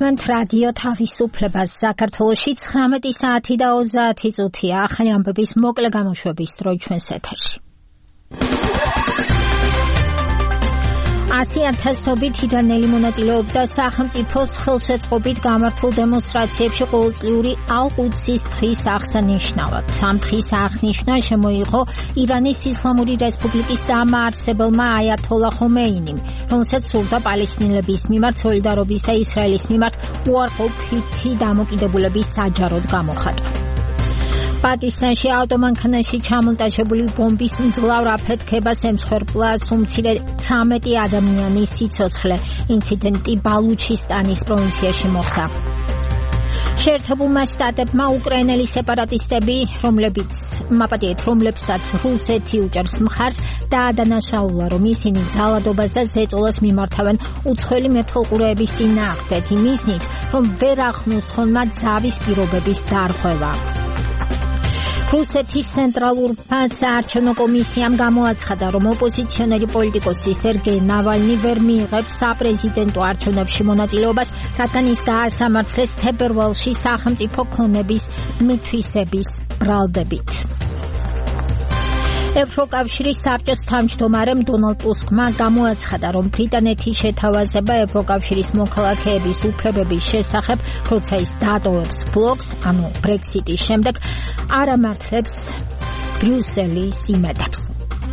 გულისხმობთ რადიო თავისუფლებას. საქართველოში ცხრამეტი საათი და ოცდაათი წუთია. ახალი ამბების მოკლე გამოშვების დრო ჩვენს ეთერში. ასი ათასობით ირანელი მონაწილეობდა სახელმწიფოს ხელშეწყობით გამართულ დემონსტრაციებში ყოველწლიური ალ-ყუდსის დღის აღსანიშნავად. ამ დღის აღნიშვნა შემოიღო ირანის ისლამური რესპუბლიკის დამაარსებელმა აიათოლა ხომეინიმ, რომელსაც სურდა პალესტინელების მიმართ სოლიდარობის და ისრაელის მიმართ უარყოფითი დამოკიდებულების საჯაროდ გამოხატვა. პაკისტანში ავტომანქანაში ჩამონტაჟებული ბომბის მძლავრ აფეთქებას ემსხვერპლა უმცირე ცამეტი ადამიანის სიცოცხლე. ინციდენტი ბალუჩისტანის პროვინციაში მოხდა. შეერთებულმა შტატებმა უკრაინელი სეპარატისტები, რომლებიც მაპატიეთ, რომლებსაც რუსეთი უჭერს მხარს, დაადანაშაულა, რომ ისინი ძალადობას და ზეწოლას მიმართავენ უცხოელი მეთვალყურეების წინააღმდეგ, იმისნით, რომ ვერ ახნოს ხოლმე ძავის პირობების დარღვევა. რუსეთის ცენტრალურ საარჩევნო კომისიამ გამოაცხადა, რომ ოპოზიციონერი პოლიტიკოსი სერგეი ნავალნი ვერ მიიღებს საპრეზიდენტო არჩევნებში მონაწილეობას, რადგან ის დაასამართლეს თებერვალში სახელმწიფო ქონების მითვისების ბრალდებით. ევროკავშირის საბჭოს თავმჯდომარემ დონალდ ტუსკმა გამოაცხადა, რომ ბრიტანეთის შეთავაზება ევროკავშირის მოქალაქეების უფლებების შესახებ, როცა ის დატოვებს ბლოკს, ანუ ბრექსიტის შემდეგ, არ ამართლებს ბრიუსელის იმედებს.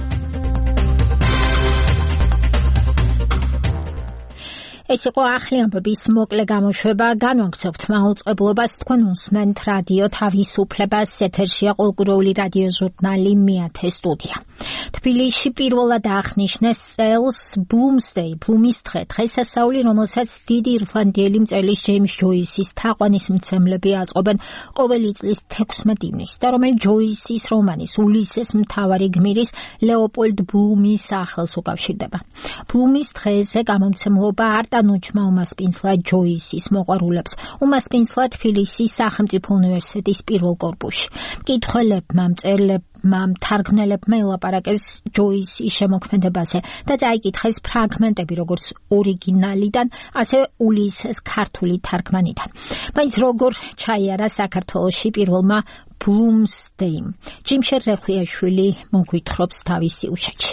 ეს იყო ახალი ამბების მოკლე გამოშვება. განვაგრძობთ მაუწყებლობას. თქვენ უსმენთ რადიო თავისუფლებას. ეთერშია ყოველკვირეული რადიო ჟურნალი მეათე სტუდია. თბილისში პირველად აღნიშნეს წელს ბლუმსდეი, ბლუმის დღე, დღესასწაული, რომელსაც დიდი ირლანდიელი მწერლის ჯეიმს ჯოისის თაყვანისმცემლები აწყობენ ყოველი წლის თექვსმეტ ივნისს და რომელიც ჯოისის რომანის ულისეს მთავარი გმირის ლეოპოლდ ბლუმის სახელს უკავშირდება. ბლუმის დღეზე გამომცემლობა არ ნუჩმა უმასპინძლად ჯოისის მოყვარულებს, უმასპინძლად თბილისის სახელმწიფო უნივერსიტეტის პირველ კორპუსში. მკითხველებმა, მწერლებმა, მთარგმნელებმა ელაპარაკეს ჯოისის შემოქმედებაზე და წაიკითხეს ფრაგმენტები როგორც ორიგინალიდან, ასევე ულისეს ქართული თარგმანიდან. მაინც როგორ ჩაიარა საქართველოში პირველმა ბლუმსდეიმ. ჯიმშერ რეხვიაშვილი მოგვითხრობს თავის სიუჟეტში.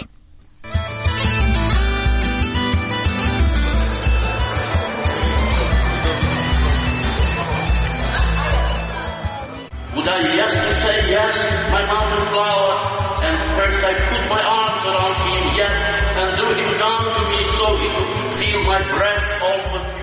Would I yes to say yes, my mountain flower, and first I put my arms around him yet, and drew him down to me so he could feel my breath all for you.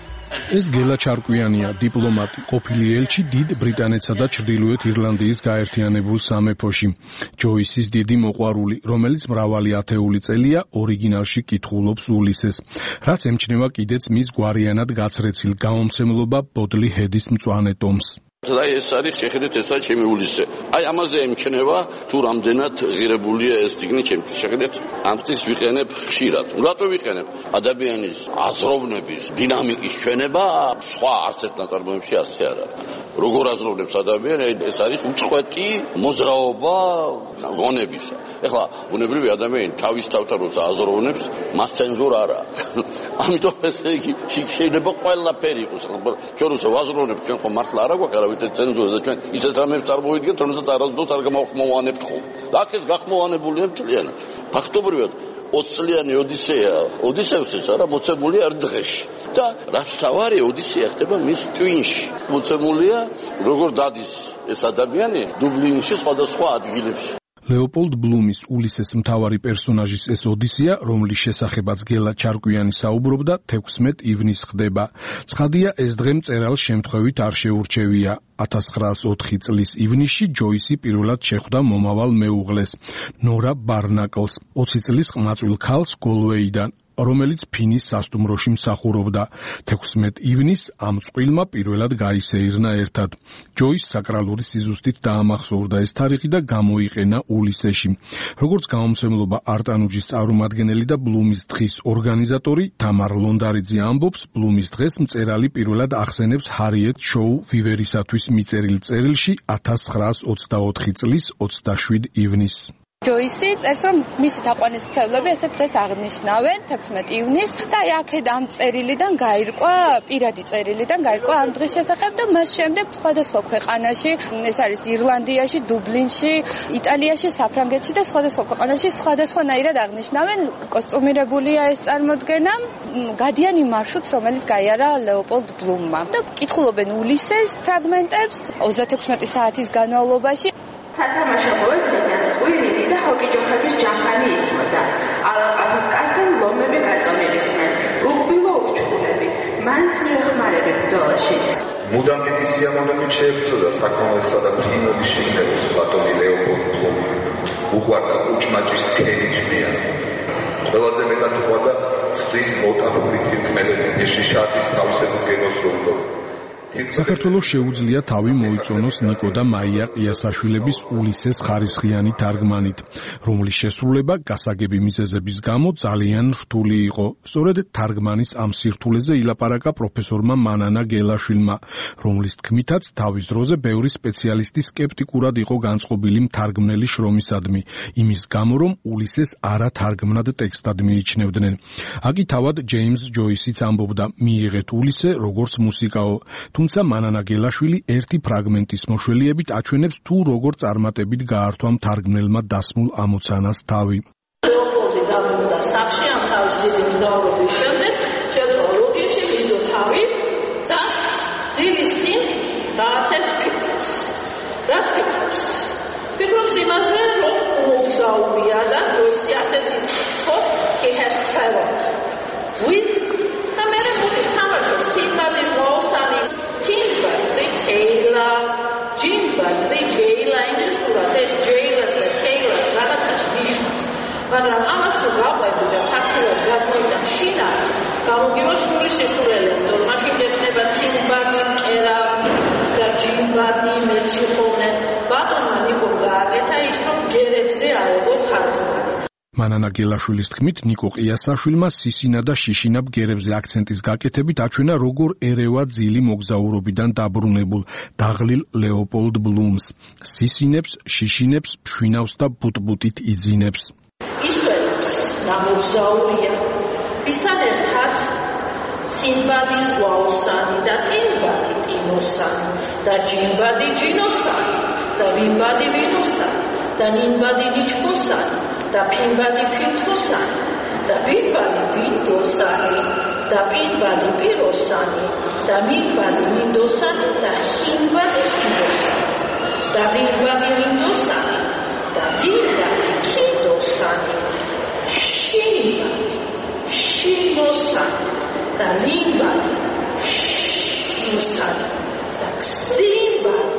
ეს გელა ჩარკვიანია, დიპლომატი, ყოფილი ელჩი დიდ ბრიტანეთსა და ჩრდილოეთ ირლანდიის გაერთიანებულ სამეფოში. ჯოისის დიდი მოყვარული, რომელიც მრავალი ათეული წელია ორიგინალში კითხულობს ულისეს. რაც ემჩნევა კიდეც მის გვარიანად გაცრეცილ გამომცემლობა ბოდლი ჰედის მწვანე ტომს. და ეს არის შეხედეთ ესა ჩემი ულისე. აი ამაზე ემჩნევა თუ რამდენად ღირებულია ეს ტიგნი ჩემთვის. შეხედეთ ამ ტიგს ვიყენებ ხშირად. რატო ვიყენებ? ადამიანის აზროვნების დინამიკის ჩვენება სხვა არც ერთ ნაწარმოებში ასე არ არის. როგორ აზროვნებს ადამიანი, ეს არის უწყვეტი მოძრაობა გონებისა. ეხლა ბუნებრივი ადამიანი თავის თავთან როცა აზროვნებს, მას ცენზურა არ აქვს. ამიტომ ესე იგი შეიძლება ყველაფერი იყოს. ჩვენ როცა ვაზროვნებთ, ჩვენ ხო მართლა არ აქვს არავითარ ცენზურას და ჩვენ ისეთ რამებს წარმოვიდგენთ, რომელსაც არასდროს არ გამოხმოვანებთ ხოლმე. და აქ ეს გახმოვანებულია მთლიანად. ფაქტობრივად ოცი წლიანი ოდისეა, ოდისევსის არა მოცემულია ერთ დღეში. და რაც თავარია, ოდისეა ხდება მის ტვინში. მოცემულია როგორ დადის ეს ადამიანი დუბლინში სხვადასხვა ადგილებში. ლეოპოლდ ბლუმის ულისეს მთავარი პერსონაჟის ეს ოდისეა, რომლის შესახებაც გელა ჩარკვიანი საუბრობდა, თექვსმეტ ივნისს ხდება. ცხადია, ეს დღე მწერალს შემთხვევით არ შეურჩევია. ათას ცხრაას ოთხი წლის ივნისში ჯოისი პირველად შეხვდა მომავალ მეუღლეს, ნორა ბარნაკლს, ოცი წლის ყმაწვილ ქალს გოლვეიდან, რომელიც ფინის სასტუმროში მსახურობდა. თექვსმეტ ივნისს ამ წყვილმა პირველად გაისეირნა ერთად. ჯოის საკრალური სიზუსტით დაამახსოვრდა ეს თარიღი და გამოიყენა ულისეში. როგორც გამომცემლობა არტანუჯის წარმომადგენელი და ბლუმის დღის ორგანიზატორი თამარ ლონდარიძე ამბობს, ბლუმის დღეს მწერალი პირველად ახსენებს ჰარიეტ შოუ ვივერისათვის მიწერილ წერილში ათას ცხრაას ოცდაოთხი წლის ოცდაშვიდ ივნისს. ჯოისი წერს, რომ მისი თაყვანისმცემლები ესე დღეს აღნიშნავენ თექვსმეტი ივნისს და აქეთ ამ წერილიდან გაირკვა, პირადი წერილიდან გაირკვა ამ დღის შესახებ და მას შემდეგ სხვადასხვა ქვეყანაში, ეს არის ირლანდიაში, დუბლინში, იტალიაში, საფრანგეთში და სხვადასხვა ქვეყანაში სხვადასხვანაირად აღნიშნავენ. კოსტუმირებულია ეს წარმოდგენა, გადიან იმ მარშრუტს, რომელიც გაიარა ლეოპოლდ ბლუმმა და კითხულობენ ულისეს ფრაგმენტებს ოცდათექვსმეტი საათის განმავლობაში. სათამაშო მოედნიდან ყვირილი და ჰოკიჯოხების ჯამხანი ისმოდა. ალაყაფის კართან ლომები გაწონილიყვნენ. უყბილო უჩქულები, მანც მიეხმარები ბრძოლაში. მუდამ დიდი სიამოვნებით შეებრძოდა საქონელსა და ფრინველის შიგნებას ბატონი ლეოპოლდ ბლუმი. უყვარდა უჭმაჭის სქელი წვია. ყველაზე მეტად უყვარდა ცხვრის მოტანილი თირკმელები შიშადის თავისებურ გენოს რომდო. საქართველოს შეუძლია თავი მოიწონოს ნიკო და მაია ყიასაშვილების ულისეს ხარისხიანი თარგმანით, რომლის შესრულება გასაგები მიზეზების გამო ძალიან რთული იყო. სწორედ თარგმანის ამ სირთულეზე ილაპარაკა პროფესორმა მანანა გელაშვილმა, რომლის თქმითაც თავის დროზე ბევრი სპეციალისტი სკეპტიკურად იყო განწყობილი მთარგმნელი შრომისადმი, იმის გამო რომ ულისეს არა თარგმნად ტექსტად მიიჩნევდნენ. აქ თავად ჯეიმს ჯოისიც ამბობდა, მიიღეთ ულისე როგორც მუსიკაო. თუმცა მანანა გელაშვილი ერთი ფრაგმენტის მოშველიებით აჩვენებს თუ როგორ წარმატებით გაართვა მთარგმნელმა დასმულ ამოცანას თავი. ლეოპოლდი დაბრუნდა სახლში ამ თავის დიდი მგზავრობის შემდეგ, შეეწყო ლოგინში ვიდო თავი და ძილის წინ რაღაცებს ფიქრობს. რას ფიქრობს? ფიქრობს იმაზე, რომ მოგზაურია და ჯოისი ასეც იცხოვ, he has traveled with და მერე მოდის თამაშობს სიმბადის ლაოსანი Timberly, Taylor, Jimberly, Jayla, and Shura, there's Jaylas, the Taylors, რაღაცას ნიშნავს. მაგრამ ამას თუ გავყვები და ფაქტიურად გადმოვიდა შინაც, გამოგივა სრული შესრულება, რომ მაშინ გექნება Timberly, Kera და Jimberly, მეციხოვნე. ბატონმა ნიკო გააკეთა ის, რომ გერებზე აიღო თარგმანი. მანანა გელაშვილის თქმით, ნიკო ყიასაშვილმა სისინა და შიშინა ბგერებზე აქცენტის გაკეთებით აჩვენა, როგორ ერევა ძილი მოგზაურობიდან დაბრუნებულ დაღლილ ლეოპოლდ ბლუმს. სისინებს, შიშინებს, ფშვინავს და ბუტბუტით იძინებს. ისვენებს და მოგზაურია. ვისთან ერთად სინბადის ვაოსანი და ტიმბადი ტიმოსანი და ჯიმბადი ჯინოსანი და ვიმბადი ვინოსანი და ნინბადი ნიჩბოსანი და ფინბადი ფინთოსანი და ბინბადი ბინდოსანი და პინბადი პიროსანი და მინბადი მინდოსანი და ჰინბადი ჰინდოსანი და რინბადი რინდოსანი და დინბადი კინდოსანი შინბადი შინდოსანი და ლინბადი შინდოსანი და ქსინბადი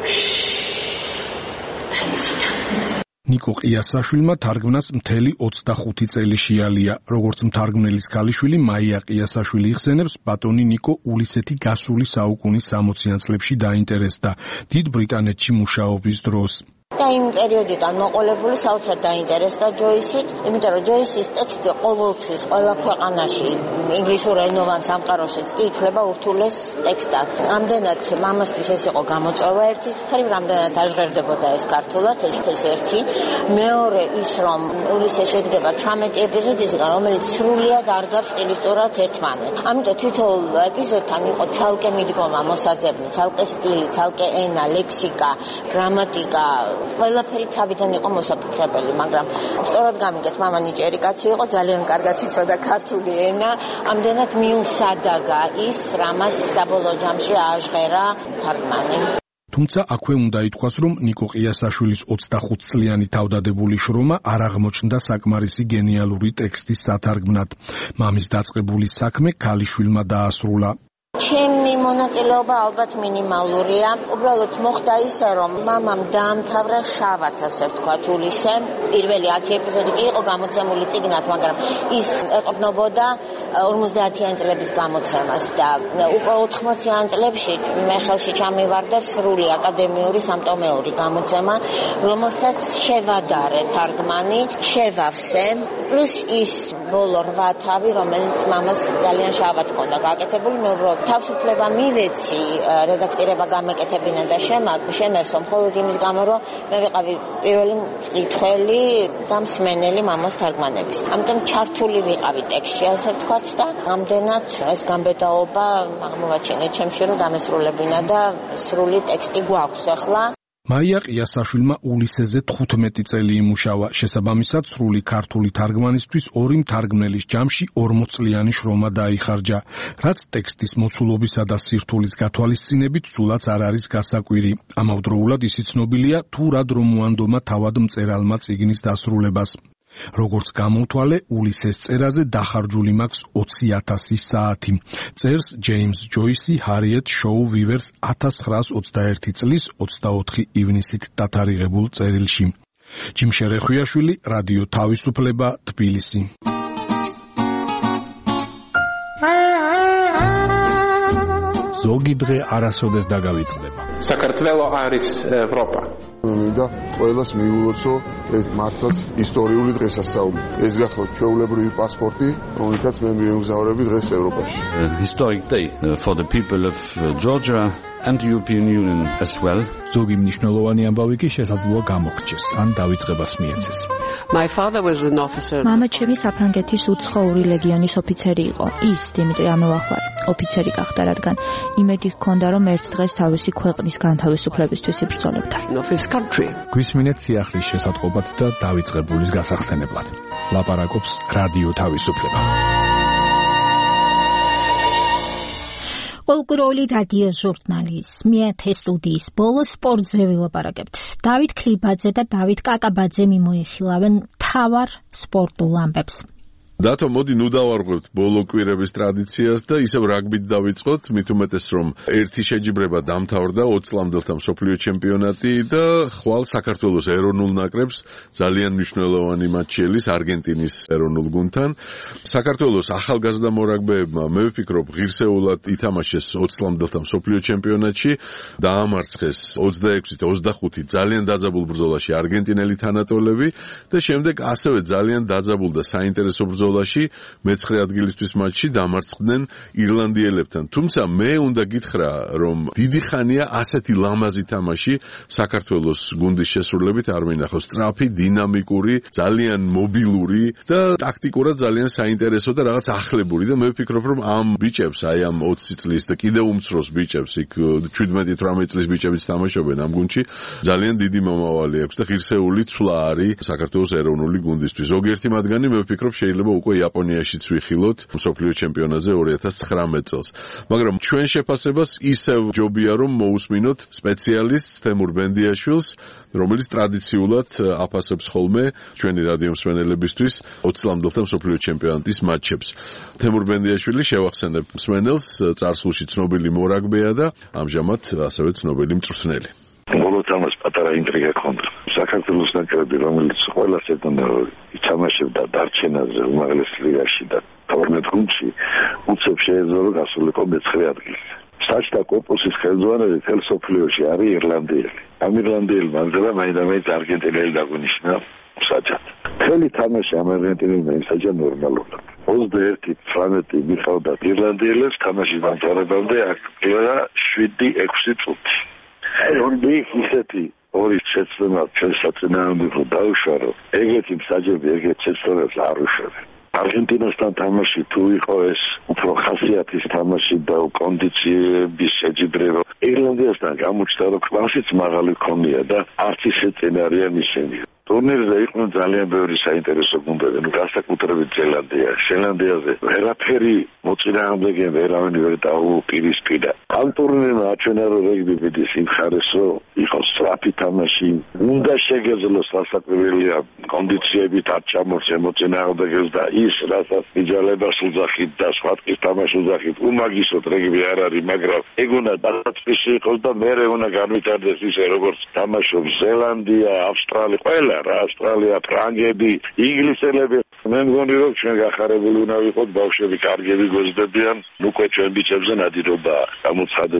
ნიკო ყიასაშვილმა თარგმნას მთელი ოცდახუთი წელი შეალია. როგორც მთარგმნელის ქალიშვილი მაია ყიასაშვილი იხსენებს, ბატონი ნიკო ულისეთი გასული საუკუნის სამოციან წლებში დაინტერესდა დიდ ბრიტანეთში მუშაობის დროს. და იმ პერიოდიდან მოყოლებული საოცრად დაინტერესდა ჯოისით, იმიტომ რომ ჯოისის ტექსტი ყოველთვის ყველა ქვეყანაში ინგლისურ ენოვან სამყაროშიც კი ითვლება ურთულეს ტექსტად. ამდენად მამასთვის ეს იყო გამოწვევა ერთის მხრივ, რამდენად აჟღერდებოდა ეს ქართულად, ეს ერთი. მეორე ის, რომ ულისე შედგება თვრამეტი ეპიზოდისგან, რომელიც სრულიად არგავს სტილისტურად ერთმანეთს. ამიტომ თითოეულ ეპიზოდთან იყო ცალკე მიდგომა მოსაძებნი, ცალკე სტილი, ცალკე ენა, ლექსიკა, გრამატიკა, ყველაფერი თავიდან იყო მოსაფიქრებელი, მაგრამ სწორად გამიგეთ, მამა ნიჭიერი კაცი იყო, ძალიან კარგად იცოდა ქართული ენა, ამდენად მიუსადაგა ის, რამაც საბოლოო ჯამში ააჟღერა თარგმანი. თუმცა აქვე უნდა ითქვას, რომ ნიკო ყიასაშვილის ოცდახუთწლიანი თავდადებული შრომა არ აღმოჩნდა საკმარისი გენიალური ტექსტის სათარგმნად. მამის დაწყებული საქმე ქალიშვილმა დაასრულა. ჩემი მონაწილეობა ალბათ მინიმალურია. უბრალოდ მოხდა ისე, რომ მამამ დაამთავრა შავად, ასე ვთქვათ, ულისე. პირველი ათი ეპიზოდი კი იყო გამოცემული წიგნად, მაგრამ ის ეყრდნობოდა ორმოცდაათიან წლების გამოცემას და უკვე ოთხმოციან წლებში მე ხელში ჩამივარდა სრული აკადემიური სამტომეური გამოცემა, რომელსაც შევადარე თარგმანი, შევავსე, პლუს ის ბოლო რვა თავი, რომელიც მამას ძალიან შავად ჰქონდა გაკეთებული, მე უბრალოდ თავისუფლება მივეცი რედაქტირება გამეკეთებინა და შემერსო მხოლოდ იმის გამო, რომ მე ვიყავი პირველი მკითხველი და მსმენელი მამოს თარგმანების. ამიტომ ჩართული ვიყავი ტექსტში, ასე ვთქვათ და ამდენად ეს გამბედაობა აღმოვაჩინე ჩემში, რომ დამესრულებინა და სრული ტექსტი გვაქვს ახლა. მაია ყიასაშვილმა ულისეზე თხუთმეტი წელი იმუშავა. შესაბამისად, სრული ქართული თარგმანისთვის ორი მთარგმნელის ჯამში ორმოც წლიანი შრომა დაიხარჯა, რაც ტექსტის მოცულობისა და სირთულის გათვალისწინებით სულაც არ არის გასაკვირი. ამავდროულად ისიც ცნობილია, თუ რად რომ უანდომა თავად მწერალმა წიგნის დასრულებას. როგორც გამოვთვალე, ულისეს წერაზე დახარჯული მაქვს ოცი ათასი საათი. წერს ჯეიმს ჯოისი ჰარიეტ შოუ ვივერს ათას ცხრაას ოცდაერთი წლის ოცდაოთხი ივნისით დათარიღებულ წერილში. ჯიმშერე ხვიაშვილი, რადიო თავისუფლება, თბილისი. ზოგი დღე არასოდეს დაგავიწყდება. საქართველო არის ევროპა. მინდა ყველას მიულოცო ეს მართლაც ისტორიული დღესასწაული. ეს გახლავთ ჩვეულებრივი პასპორტი, რომელთაც მე მიემგზავრები დღეს ევროპაში. Historic day for the people of Georgia and the European Union as well. ზოგი მნიშვნელოვანი ამბავი კი შესაძლოა გამოგრჩეს, ან დავიწყებას მიეცეს. My father was an officer. მამა ჩემი საფრანგეთის უცხოური ლეგიონის ოფიცერი იყო. ის დიმიტრი ამოვახვარი ოფიცერი გახდა, რადგან იმედი ჰქონდა, რომ ერთ დღეს თავისი ქვეყნის განთავისუფლებისთვის იბრძოლებდა. გვისმინეთ სიახლის შესატყობად და დავიწყებულის გასახსენებლად. ლაპარაკობს რადიო თავისუფლება. კულტურული რადიო ჟურნალის მეათე სტუდიის ბოლოს სპორტზე ვილაპარაკებთ. დავით ქლიბაძე და დავით კაკაბაძე მიმოიხილავენ მთავარ სპორტულ ამბებს. დათო, მოდი ნუ დავარღვევთ ბოლო კვირების ტრადიციას და ისევ რაგბით დავიწყოთ, მით უმეტეს რომ ერთი შეჯიბრება დამთავრდა ოც წლამდელთა მსოფლიო ჩემპიონატი და ხვალ საქართველოს ეროვნულ ნაკრებს ძალიან მნიშვნელოვანი მატჩი ელის არგენტინის ეროვნულ გუნდთან. საქართველოს ახალგაზრდა მორაგბეებმა მე ვფიქრობ ღირსეულად ითამაშეს ოც წლამდელთა მსოფლიო ჩემპიონატში, დაამარცხეს ოცდაექვსით ოცდახუთი ძალიან დაძაბულ ბრძოლაში არგენტინელი თანატოლები და შემდეგ ასევე ძალიან დაძაბულ და საინტერესო ბრძოლაში მეცხრე ადგილისთვის მატჩში დამარცხდნენ ირლანდიელებთან. თუმცა მე უნდა გითხრა, რომ დიდი ხანია ასეთი ლამაზი თამაში საქართველოს გუნდის შესრულებით არ მინახავს. სწრაფი, დინამიკური, ძალიან მობილური და ტაქტიკურად ძალიან საინტერესო და რაღაც ახლებური და მე ვფიქრობ, რომ ამ ბიჭებს, აი ამ ოცი წლის და კიდევ უმცროს ბიჭებს, იქ შვიდმეტი თვრამეტი წლის ბიჭებიც თამაშობენ ამ გუნდში, ძალიან დიდი მომავალი აქვს და ღირსეული ცვლა არის საქართველოს ეროვნული გუნდისთვის. ზოგიერთი მათგანი მე ვფიქრობ შეიძლება უკვე იაპონიაშიც ვიხილოთ მსოფლიო ჩემპიონატზე ორი ათას ცხრამეტ წელს. მაგრამ ჩვენ შეფასებას ისევ ჯობია რომ მოусმინოთ სპეციალისტს თემურ ბენდიაშვილს, რომელიც ტრადიციულად აფასებს ხოლმე ჩვენი რადიო მსმენელებისთვის ოც წლამდელთა მსოფლიო ჩემპიონატის მატჩებს. თემურ ბენდიაშვილი შევახსენებ მსმენელს, წარსულში ცნობილი მორაგბეა და ამჟამად ასევე ცნობილი მწვრთნელი. ბოლო თამაშს პატარა ინტრიგა ჰქონდა. საქართველოს ნაკრები, რომელიც ყველა სეზონში ითამაშებდა დარჩენაზე უმაღლეს ლიგაში და თორმეტ გუნდში, უცებ შეეძლო რომ გასულიყო მეცხრე ადგილი. საჭთა კორპუსის ხელმძღვანელი თელ სოფლიოში არის ირლანდიელი. ამ ირლანდიელი მანძელა მაინდა-მაინც არგენტინელი დაგვინიშნა საჭად. მთელი თამაში ამ არგენტინელმა ისაჯა ნორმალურად. ოცდაერთი თვრამეტი მიხავდა ირლანდიელებს თამაშის დამთავრებამდე აქ შვიდი ექვსი წუთი. ორი ისეთი ორი შეცდომა ჩვენ საწინააღმდეგო დაუშვა, ეგეთი მსაჯები ეგეთ შეცდომებს არ უშვებენ. არგენტინასთან თამაში თუ იყო ეს უფრო ხასიათის თამაში და კონდიციების შეჯიბრება, ირლანდიასთან გამოჩნდა რომ კლასიც მაღალი ქონია და არც ისე წინარიან ისინი. ტურნირზე იყვნენ ძალიან ბევრი საინტერესო გუნდები, ნუ განსაკუთრებით ზელანდია. ზელანდიაზე ვერაფერი მოწინააღმდეგე ვერავინ ვერ დაუპირისპირა. ამ ტურნირმა აჩვენა რომ რეგბი სიმხარეს რომ იყო სწრაფი თამაში, უნდა შეგეძლოს სასაკვირველია კონდიციებით არ ჩამორჩე მოწინააღმდეგეს და ის რასაც იჯალებას უძახით და სხვა ტიპის თამაშს უძახით, უმაგისოდ რეგბი არ არის, მაგრამ ეგ უნდა დაწესში იყოს და მერე უნდა განვითარდეს ისე როგორც თამაშობს ზელანდია, ავსტრალია, ყველა რა ავსტრალია, ფრანგები, ინგლისელები. მე მგონი რომ ჩვენ გახარებული უნდა ვიყოთ, ბავშვები კარგები გვეზდებიან, უკვე ჩვენ ბიჭებზე ნადირობა გამოცხადებული.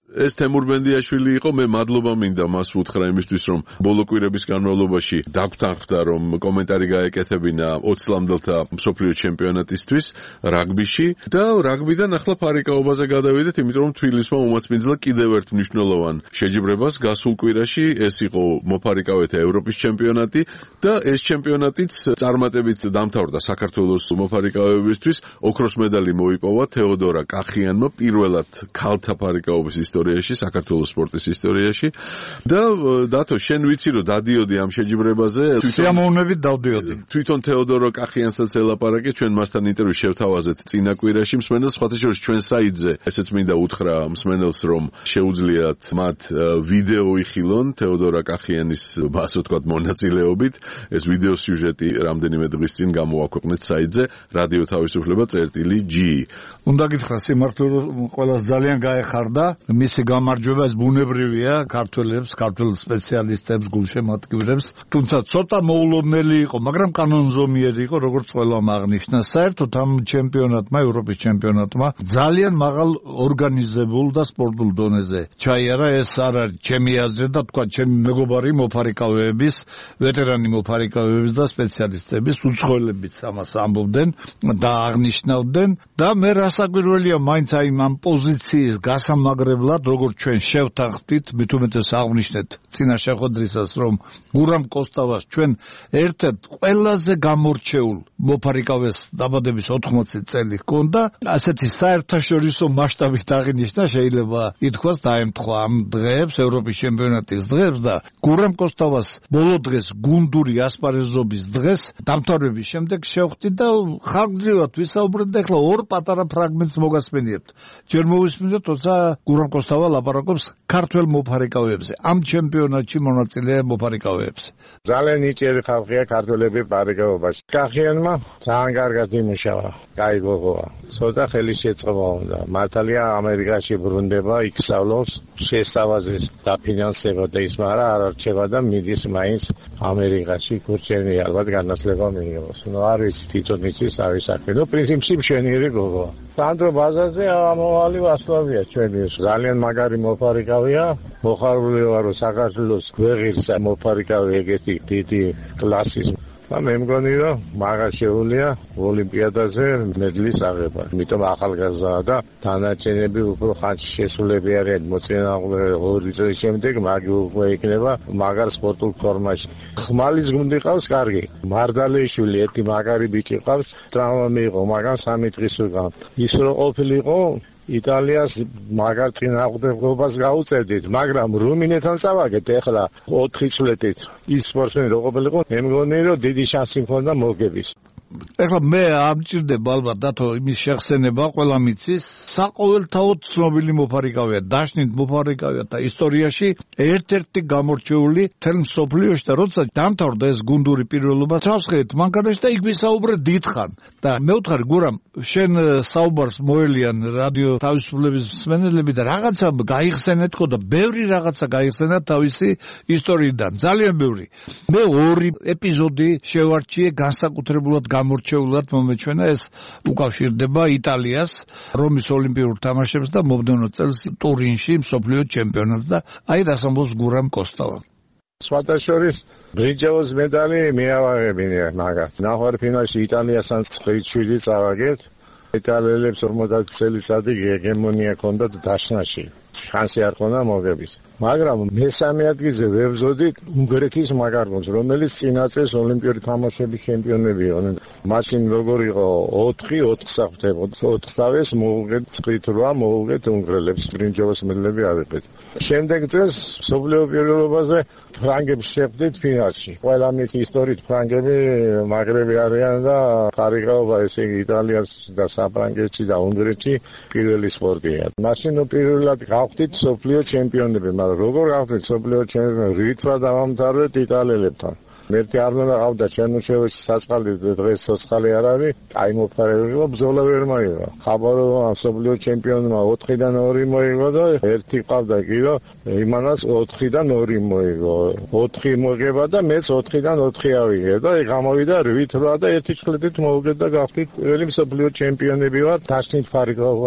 ეს თემურ ბენდიაშვილი იყო, მე მადლობა მინდა მას უთხრა იმისთვის, რომ ბოლო კვირების განმავლობაში დაგვთანხმდა, რომ კომენტარი გაეკეთებინა ოცი წლამდელთა მსოფლიო ჩემპიონატისთვის რაგბიში და რაგბიდან ახლა ფარიკაობაზე გადავიდეთ, იმიტომ რომ თბილისმა უმასპინძლა კიდევ ერთ მნიშვნელოვან შეჯიბრებას გასულ კვირაში, ეს იყო მოფარიკავეთა ევროპის ჩემპიონატი და ეს ჩემპიონატიც წარმატებით დამთავრდა საქართველოს მოფარიკავებისთვის. ოქროს მედალი მოიპოვა თეოდორა კახიანმა პირველად ქალთა ფარიკაობის ისტორიაში, საქართველოს სპორტის ისტორიაში და დათო, შენ ვიცი რომ დადიოდი ამ შეჯიბრებაზე, სიამოვნებით დავდიოდი. თვითონ თეოდორა კახიანსაც ელაპარაკე, ჩვენ მასთან ინტერვიუ შევთავაზეთ წინა კვირაში მსმენელს, სხვათა შორის ჩვენ საიტზე, ესეც მინდა უთხრა მსმენელს, რომ შეუძლიათ მათ ვიდეო იხილონ თეოდორა კახიანის, ასე ვთქვათ, მონაწილეობით. ეს ვიდეო სიუჟეტი რამდენიმე დღის წინ გამოაქვეყნეთ საიტზე რადიო თავისუფლება წერტილი ჯი. უნდა გითხრა სიმართლე, რომ ყველას ძალიან გაეხარდა მისი გამარჯვება, ეს ბუნებრივია ქართველებს, ქართულ სპეციალისტებს, გულშემატკივრებს, თუმცა ცოტა მოულოდნელი იყო, მაგრამ კანონზომიერი იყო, როგორც ყველამ აღნიშნა. საერთოდ ამ ჩემპიონატმა, ევროპის ჩემპიონატმა ძალიან მაღალ ორგანიზებულ და სპორტულ დონეზე ჩაიარა. ეს არ არის ჩემი აზრი და თქვა ჩემი მეგობარი მოფარიკავეების, ვეტერანი მოფარიკავეების და სპეციალისტების უცხოელებიც ამას ამბობდნენ და აღნიშნავდნენ და მე რასაკვირველია, მაინც აი ამ პოზიციის გასამაგრებლად, როგორც ჩვენ შევთანხმდით, მით უმეტეს აღნიშნეთ წინა შეხვედრისას, რომ გურამ კოსტავას ჩვენ ერთ-ერთ ყველაზე გამორჩეულ მოფარიკავეს დაბადების ოთხმოცი წელი ჰქონდა, ასეთი საერთაშორისო მასშტაბით აღინიშნა, შეიძლება ითქვას დაემთხვა ამ დღეებს, ევროპის ჩემპიონატის დღეებს და გურამ კოსტავას ბოლო დღეს, გუნდური ასპარეზობის დღეს დამთავრების შემდეგ შევხვდით და ხანგრძლივად ვისაუბრეთ და ახლა ორ პატარა ფრაგმენტს მოგასმენიებთ. ჯერ მოვისმინეთ, თორსა გურამ კოსტავა ლაპარაკობს ქართველ მოფარიკავეებზე, ამ ჩემპიონატში მონაწილე მოფარიკავეებზე. ძალიან ნიჭიერი ხალხია ქართველები ფარიკაობაში. კახიანმა ძალიან კარგად იმუშავა, კაი გოგოა. ცოტა ხელისშეწყობა უნდა. მართალია ამერიკაში ბრუნდება, იქ სწავლობს, შესწავლაზე დაფინანსება და ის მაგრამ არ არჩევა და მიდის მაინც ამერიკაში კურსები ალბათ განათლება მიიღოს. ნუ არის თვითონ იცის არის საქმე. ნუ პრინციპში მშვენიერი გოგოა. სანდრო ბაზარზე ამოვალი ვასწავლია ჩვენი. ძალიან მაგარი მოფარიკავია. მოხარული ვარ რომ საქართველოს გვეღირს მოფარიკავე ეგეთი დიდი კლასის. და მე მგონი რომ მაგას შეუძლია ოლიმპიადაზე მედლის აღება. იმიტომ ახალგაზრდა და დანარჩენები უფრო ხანში შესულები არიან მოწინააღმდეგე ორი წლის შემდეგ მაგი უკვე იქნება მაგარ სპორტულ ფორმაში. ხმალის გუნდი ყავს კარგი. მარდალეიშვილი ერთი მაგარი ბიჭი ყავს, ტრავმა მიიღო, მაგრამ სამი დღის უკან. ის რო ყოფილიყო იტალიას მაგარ წინააღმდეგობას გაუწევდით, მაგრამ რუმინეთთან წავაგეთ ეხლა ოთხი წლეთით. ის სპორტსმენი რო ყოფილიყო, მე მგონი რომ დიდი შანსი მქონდა მოგების. ეხლა მე ამჭირდება ალბათ დათო იმის შეხსენება, ყველა მიცის, საყოველთაოდ ცნობილი მოფარიკავეა, დაშნით მოფარიკავეა და ისტორიაში ერთ-ერთი გამორჩეული თელ მსოფლიოში და როცა დამთავრდა ეს გუნდური პირველობა, ჩავსხედეთ მანქანაში და იქ ვისაუბრე დიდხან და მე ვთხარი გურამ, შენ საუბარს მოელიან რადიო თავისუფლების მსმენელები და რაღაცა გაიხსენეთ ხო და ბევრი რაღაცა გაიხსენა თავისი ისტორიიდან, ძალიან ბევრი. მე ორი ეპიზოდი შევარჩიე განსაკუთრებულად გამორჩეულად მომეჩვენა, ეს უკავშირდება იტალიას, რომის ოლიმპიურ თამაშებს და მომდევნო წელს ტურინში მსოფლიო ჩემპიონატს და აი დასამბობს გურამ კოსტავა. სხვათა შორის ბრინჯაოს მედალი მიავაღებინე მაგას. ნახევარფინალში იტალიასთან შვიდი წავაგეთ. იტალიელებს ორმოცდაათი წელიწადი ჰეგემონია ჰქონდათ დაშნაში. შანსი არ ქონდა მოგების. მაგრამ მესამე ადგილზე ვებზოდით უნგრეთის მაგარ გუნდს, რომელიც წინა წელს ოლიმპიური თამაშების ჩემპიონები იყვნენ. მაშინ როგორ იყო ოთხი ოთხს აღწევთ. ოთხსავეს მოუღეთ ცხრით რვა მოუღეთ უნგრელებს, ბრინჯაოს მედლები ავიღეთ. შემდეგ წელს მსოფლიო პირველობაზე ფრანგებს შეხვდით ფინალში. ყველა მის ისტორიით ფრანგები მაგრები არიან და ფარიკაობა ესე იგი იტალიას და საფრანგეთში და უნგრეთში პირველი სპორტია. მაშინ პირველად გავხდით მსოფლიო ჩემპიონები, მაგრამ როგორ გავხდით მსოფლიო ჩემპიონები, რითმა დავამთავრეთ იტალიელებთან. მერტი არ უნდა ყავდა ჩერნოშევიჩის საწყალი დღეს ცოცხალი არ არის, აი მოფარებელია, ბრძოლა ვერ მოიგო. ხაბარო მსოფლიო ჩემპიონმა ოთხიდან ორი მოიგო და ერთი ყავდა კი რომ იმანას ოთხიდან ორი მოიგო. ოთხი მოიგება და მეც ოთხიდან ოთხი ავიღე და გამოვიდა რვით რვა და ერთი წლით მოუგეთ და გავხდით პირველი მსოფლიო ჩემპიონები ვარ დაშნით ფარიკაობაში.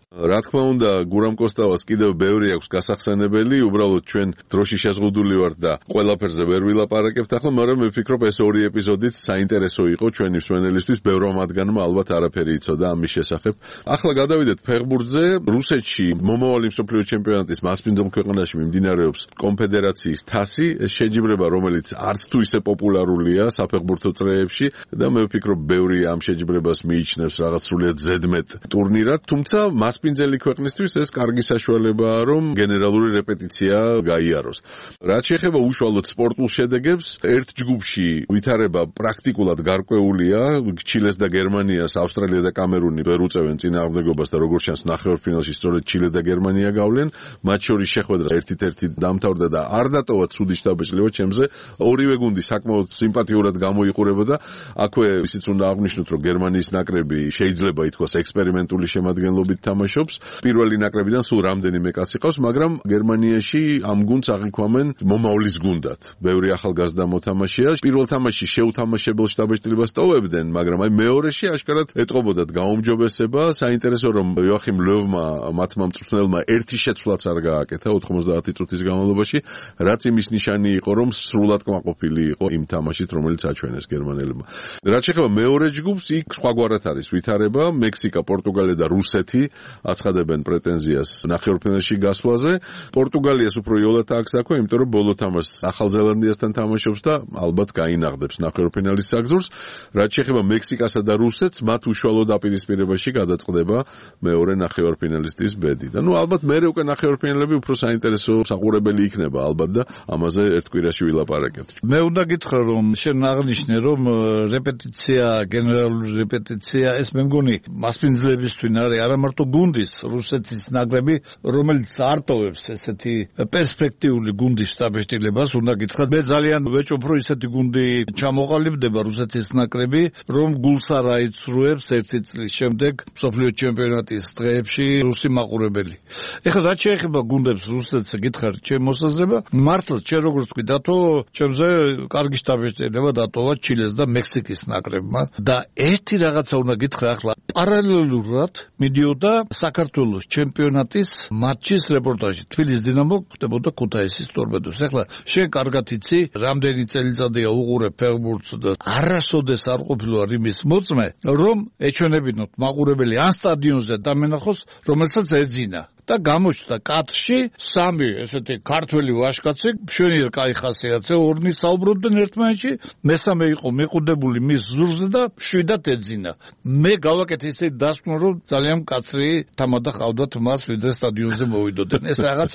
რა თქმა უნდა, გურამ კოსტავას კიდევ ბევრი აქვს გასახსენებელი, უბრალოდ ჩვენ დროში შეზღუდული ვართ და ყველაფერზე ვერ ვილაპარაკებთ ახლა, მაგრამ მე ვფიქრობ ეს ორი ეპიზოდიც საინტერესო იყო ჩვენი მსმენელისთვის, ბევრმა მათგანმა ალბათ არაფერი იცოდა ამის შესახებ. ახლა გადავიდეთ ფეხბურთზე. რუსეთში მომავალი მსოფლიო ჩემპიონატის მასპინძელ ქვეყანაში მიმდინარეობს კონფედერაციის თასი, ეს შეჯიბრება, რომელიც არც თუ ისე პოპულარულია საფეხბურთო წრეებში და მე ვფიქრობ ბევრი ამ შეჯიბრებას მიიჩნევს რაღაც სრულიად ზედმეტ ტურნირად, თუმცა მასპინძელი ქვეყნისთვის ეს კარგი საშუალებაა, რომ გენერალური რეპეტიცია გაიაროს. რაც შეეხება უშუალოდ სპორტულ შედეგებს, ერთ ჯგუფში ვითარება პრაქტიკულად გარკვეულია, ჩილეს და გერმანიას, ავსტრალია და კამერუნი ვერ უწევენ წინააღმდეგობას და როგორც ჩანს ნახევარფინალში სწორედ ჩილე და გერმანია გავლენ, მათ შორის შეხვედრა ერთ-ერთი დამთავრდა და არ დატოვა ცუდი შთაბეჭდილება ჩემზე, ორივე გუნდი საკმაოდ სიმპათიურად გამოიყურებოდა. აქვე ისიც უნდა აღვნიშნოთ, რომ გერმანიის ნაკრები შეიძლება ითქვას ექსპერიმენტული შემადგენლობით თამაშობს. პირველი ნაკრებიდან სულ რამდენიმე კაცი ყავს, მაგრამ გერმანიაში ამ გუნდს აღიქვამენ მომავლის გუნდად. ბევრი ახალგაზრდა მოთამაშეა. პირველ თამაშში შეუთამაშებელ შთაბეჭდილებას ტოვებდნენ, მაგრამ აი მეორეში აშკარად ეტყობოდათ გაუმჯობესება. საინტერესო რომ იოახიმ ლევმა მათმა მწვრთნელმა ერთი შეცვლაც არ გააკეთა ოთხმოცდაათი წუთის განმავლობაში, რაც იმის ნიშანი იყო, რომ სრულად კმაყოფილი იყო იმ თამაშით, რომელიც აჩვენეს გერმანელებმა. რაც შეეხება მეორე ჯგუფს, იქ სხვაგვარად არის ვითარება. მექსიკა, პორტუგალია და რუსეთი აცხადებენ პრეტენზიას ნახევარფინალში გასვლაზე. პორტუგალიას უფრო იოლად აქვს აქვე, იმიტომ რომ ბოლო თამაშს ახალ ზელანდიასთან თამაშობს და ალბათ გაინაღდებს ნახევარფინალის საგზურს. რაც შეეხება მექსიკასა და რუსეთს, მათ უშუალო დაპირისპირებაში გადაწყდება მეორე ნახევარფინალისტის ბედი. და ნუ ალბათ მე უკვე ნახევარფინალები უფრო საინტერესო საყურებელი იქნება ალბათ და ამაზე ერთ კვირაში ვილაპარაკებთ. მე უნდა გითხრა რომ შენ აღნიშნე რომ რეპეტიცია, გენერალური რეპეტიცია ეს მე მგონი მასპინძლებისთვის არის არა მარტო გუნდის რუსეთის ნაკრები, რომელიც არტოვებს ესეთი პერსპექტიული გუნდის შთაბეჭდილებას, უნდა გითხრათ, მე ძალიან ვეჭობ რომ ესეთი გუნდი ჩამოყალიბდება რუსეთის ნაკრები, რომ გულს არ აიცრუებს ერთი წლის შემდეგ მსოფლიო ჩემპიონატის დღეებში რუსი მაყურებელი. ეხლა რაც შეეხება გუნდებს რუსეთს გითხარ, ჩემ მოსაზრება, მართლაც შენ როგორც თქვი დათო, ჩემზე კარგი შთაბეჭდილება დატოვა ჩილეს და მექსიკის ნაკრებმა და ერთი რაღაცა უნდა გითხრა ახლა პარალელურად მიდიოდა საქართველოს ჩემპიონატის მატჩის რეპორტაჟი. თბილისის დინამო ხდებოდა ქუთაისის ტორპედოს. ეხლა შენ კარგად იცი, რამდენი წელიწადია უყურებ ფეხბურთს და არასოდეს არ ყოფილა იმის მოწმე, რომ ეჩვენებინოთ მაყურებელი ან სტადიონზე დამენახოს, რომელსაც ეძინა. და გამოჩნდა კადრში სამი ესეთი ქართველი ვაჟკაცი, მშვენიერ კაი ხასიათზე, ორნი საუბრობდნენ ერთმანეთში, მესამე იყო მიყუდებული მის ზურზე და შვიდად ეძინა. მე გავაკეთე ისე დასკვნა, რომ ძალიან მკაცრი თამადა ყავდათ მას, ვიდრე სტადიონზე მოვიდოდნენ. ეს რაღაც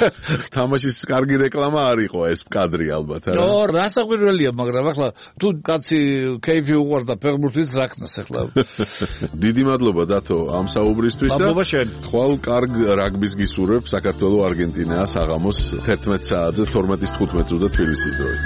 თამაშის კარგი რეკლამა არ იყო ეს კადრი ალბათ, არა? ნო, რასაკვირველია, მაგრამ ახლა თუ კაცი კეიფი უყვარდა ფეხბურთის რაკნას ახლა. დიდი მადლობა დათო ამ საუბრისთვის და მადლობა შენ. ხვალ კარგ რაგბის გისურვებ საქართველოს არგენტინას საღამოს თერთმეტ საათზე თორმეტ თხუთმეტ წუთზე თბილისის დროით.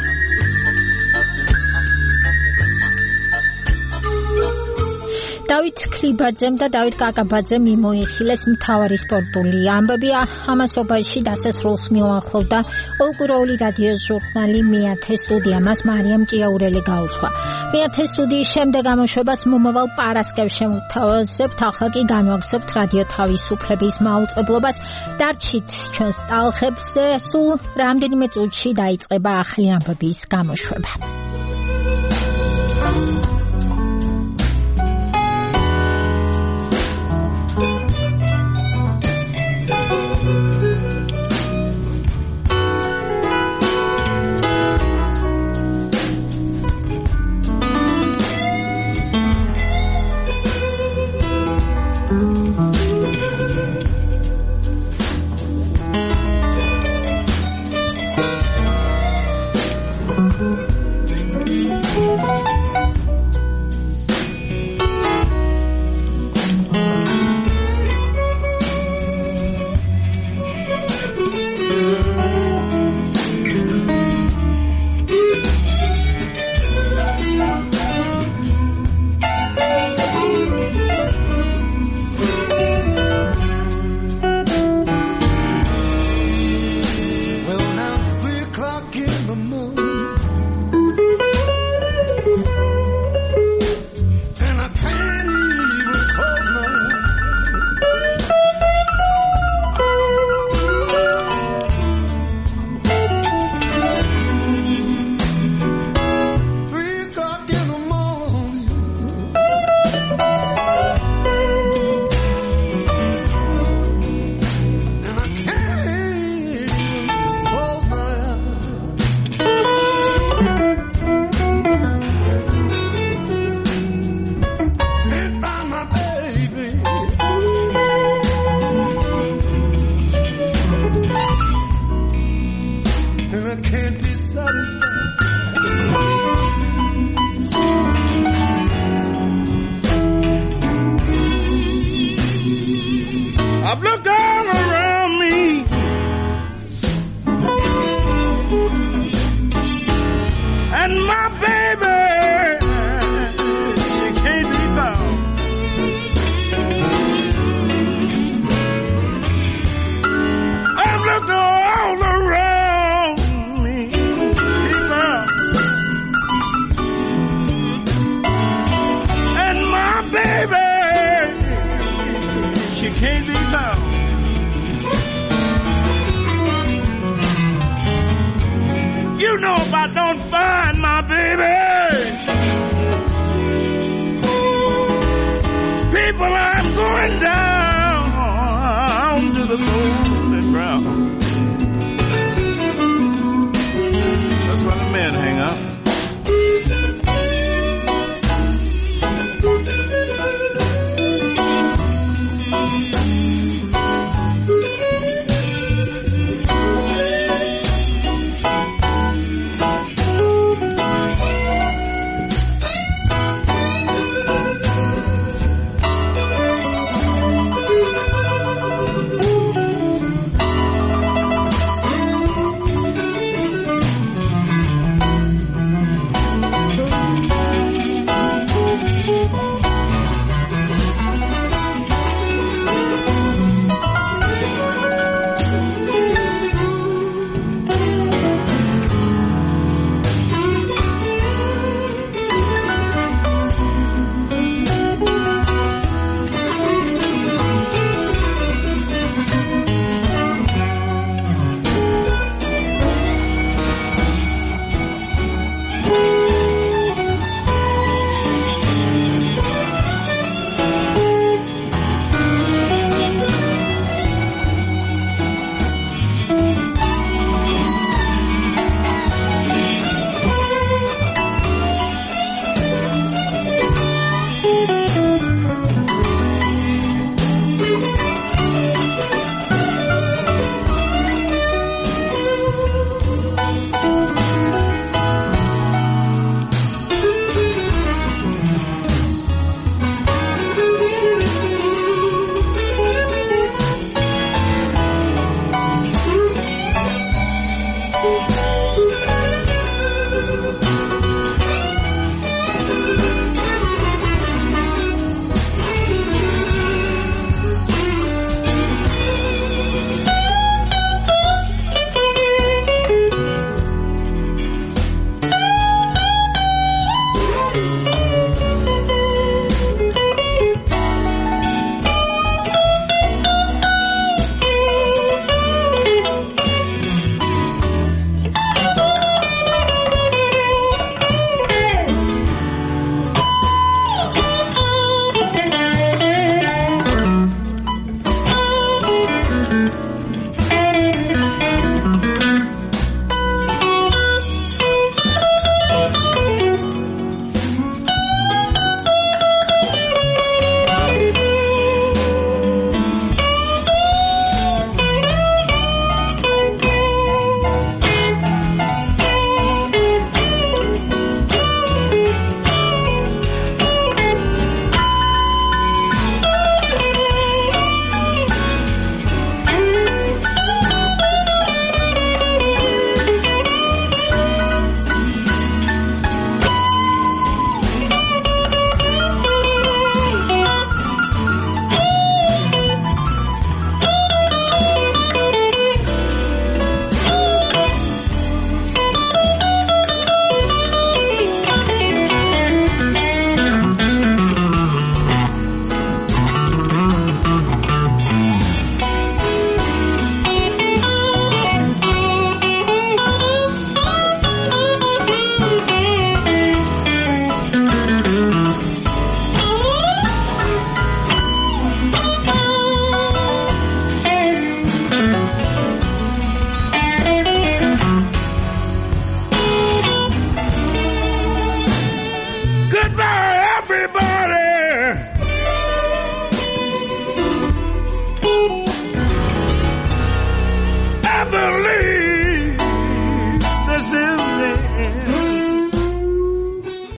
დავით ქრიბაძემ და დავით კაკაბაძემ მიმოიხილეს მთავარი სპორტული ამბები. ამასობაში დასასრულს მიუახლოვდა ოლკუროული რადიო ჟურნალი მეათე სტუდია. მას მარიამ ჭიაურელი გაუძღვა. მეათე სტუდიის შემდეგ გამოშვებას მომავალ პარასკევს შემოთავაზებთ, ახლა კი განვაგრძობთ რადიო თავისუფლების მაუწყებლობას. დარჩით ჩვენს ტალღებზე, სულ რამდენიმე წუთში დაიწყება ახალი ამბების გამოშვება. My baby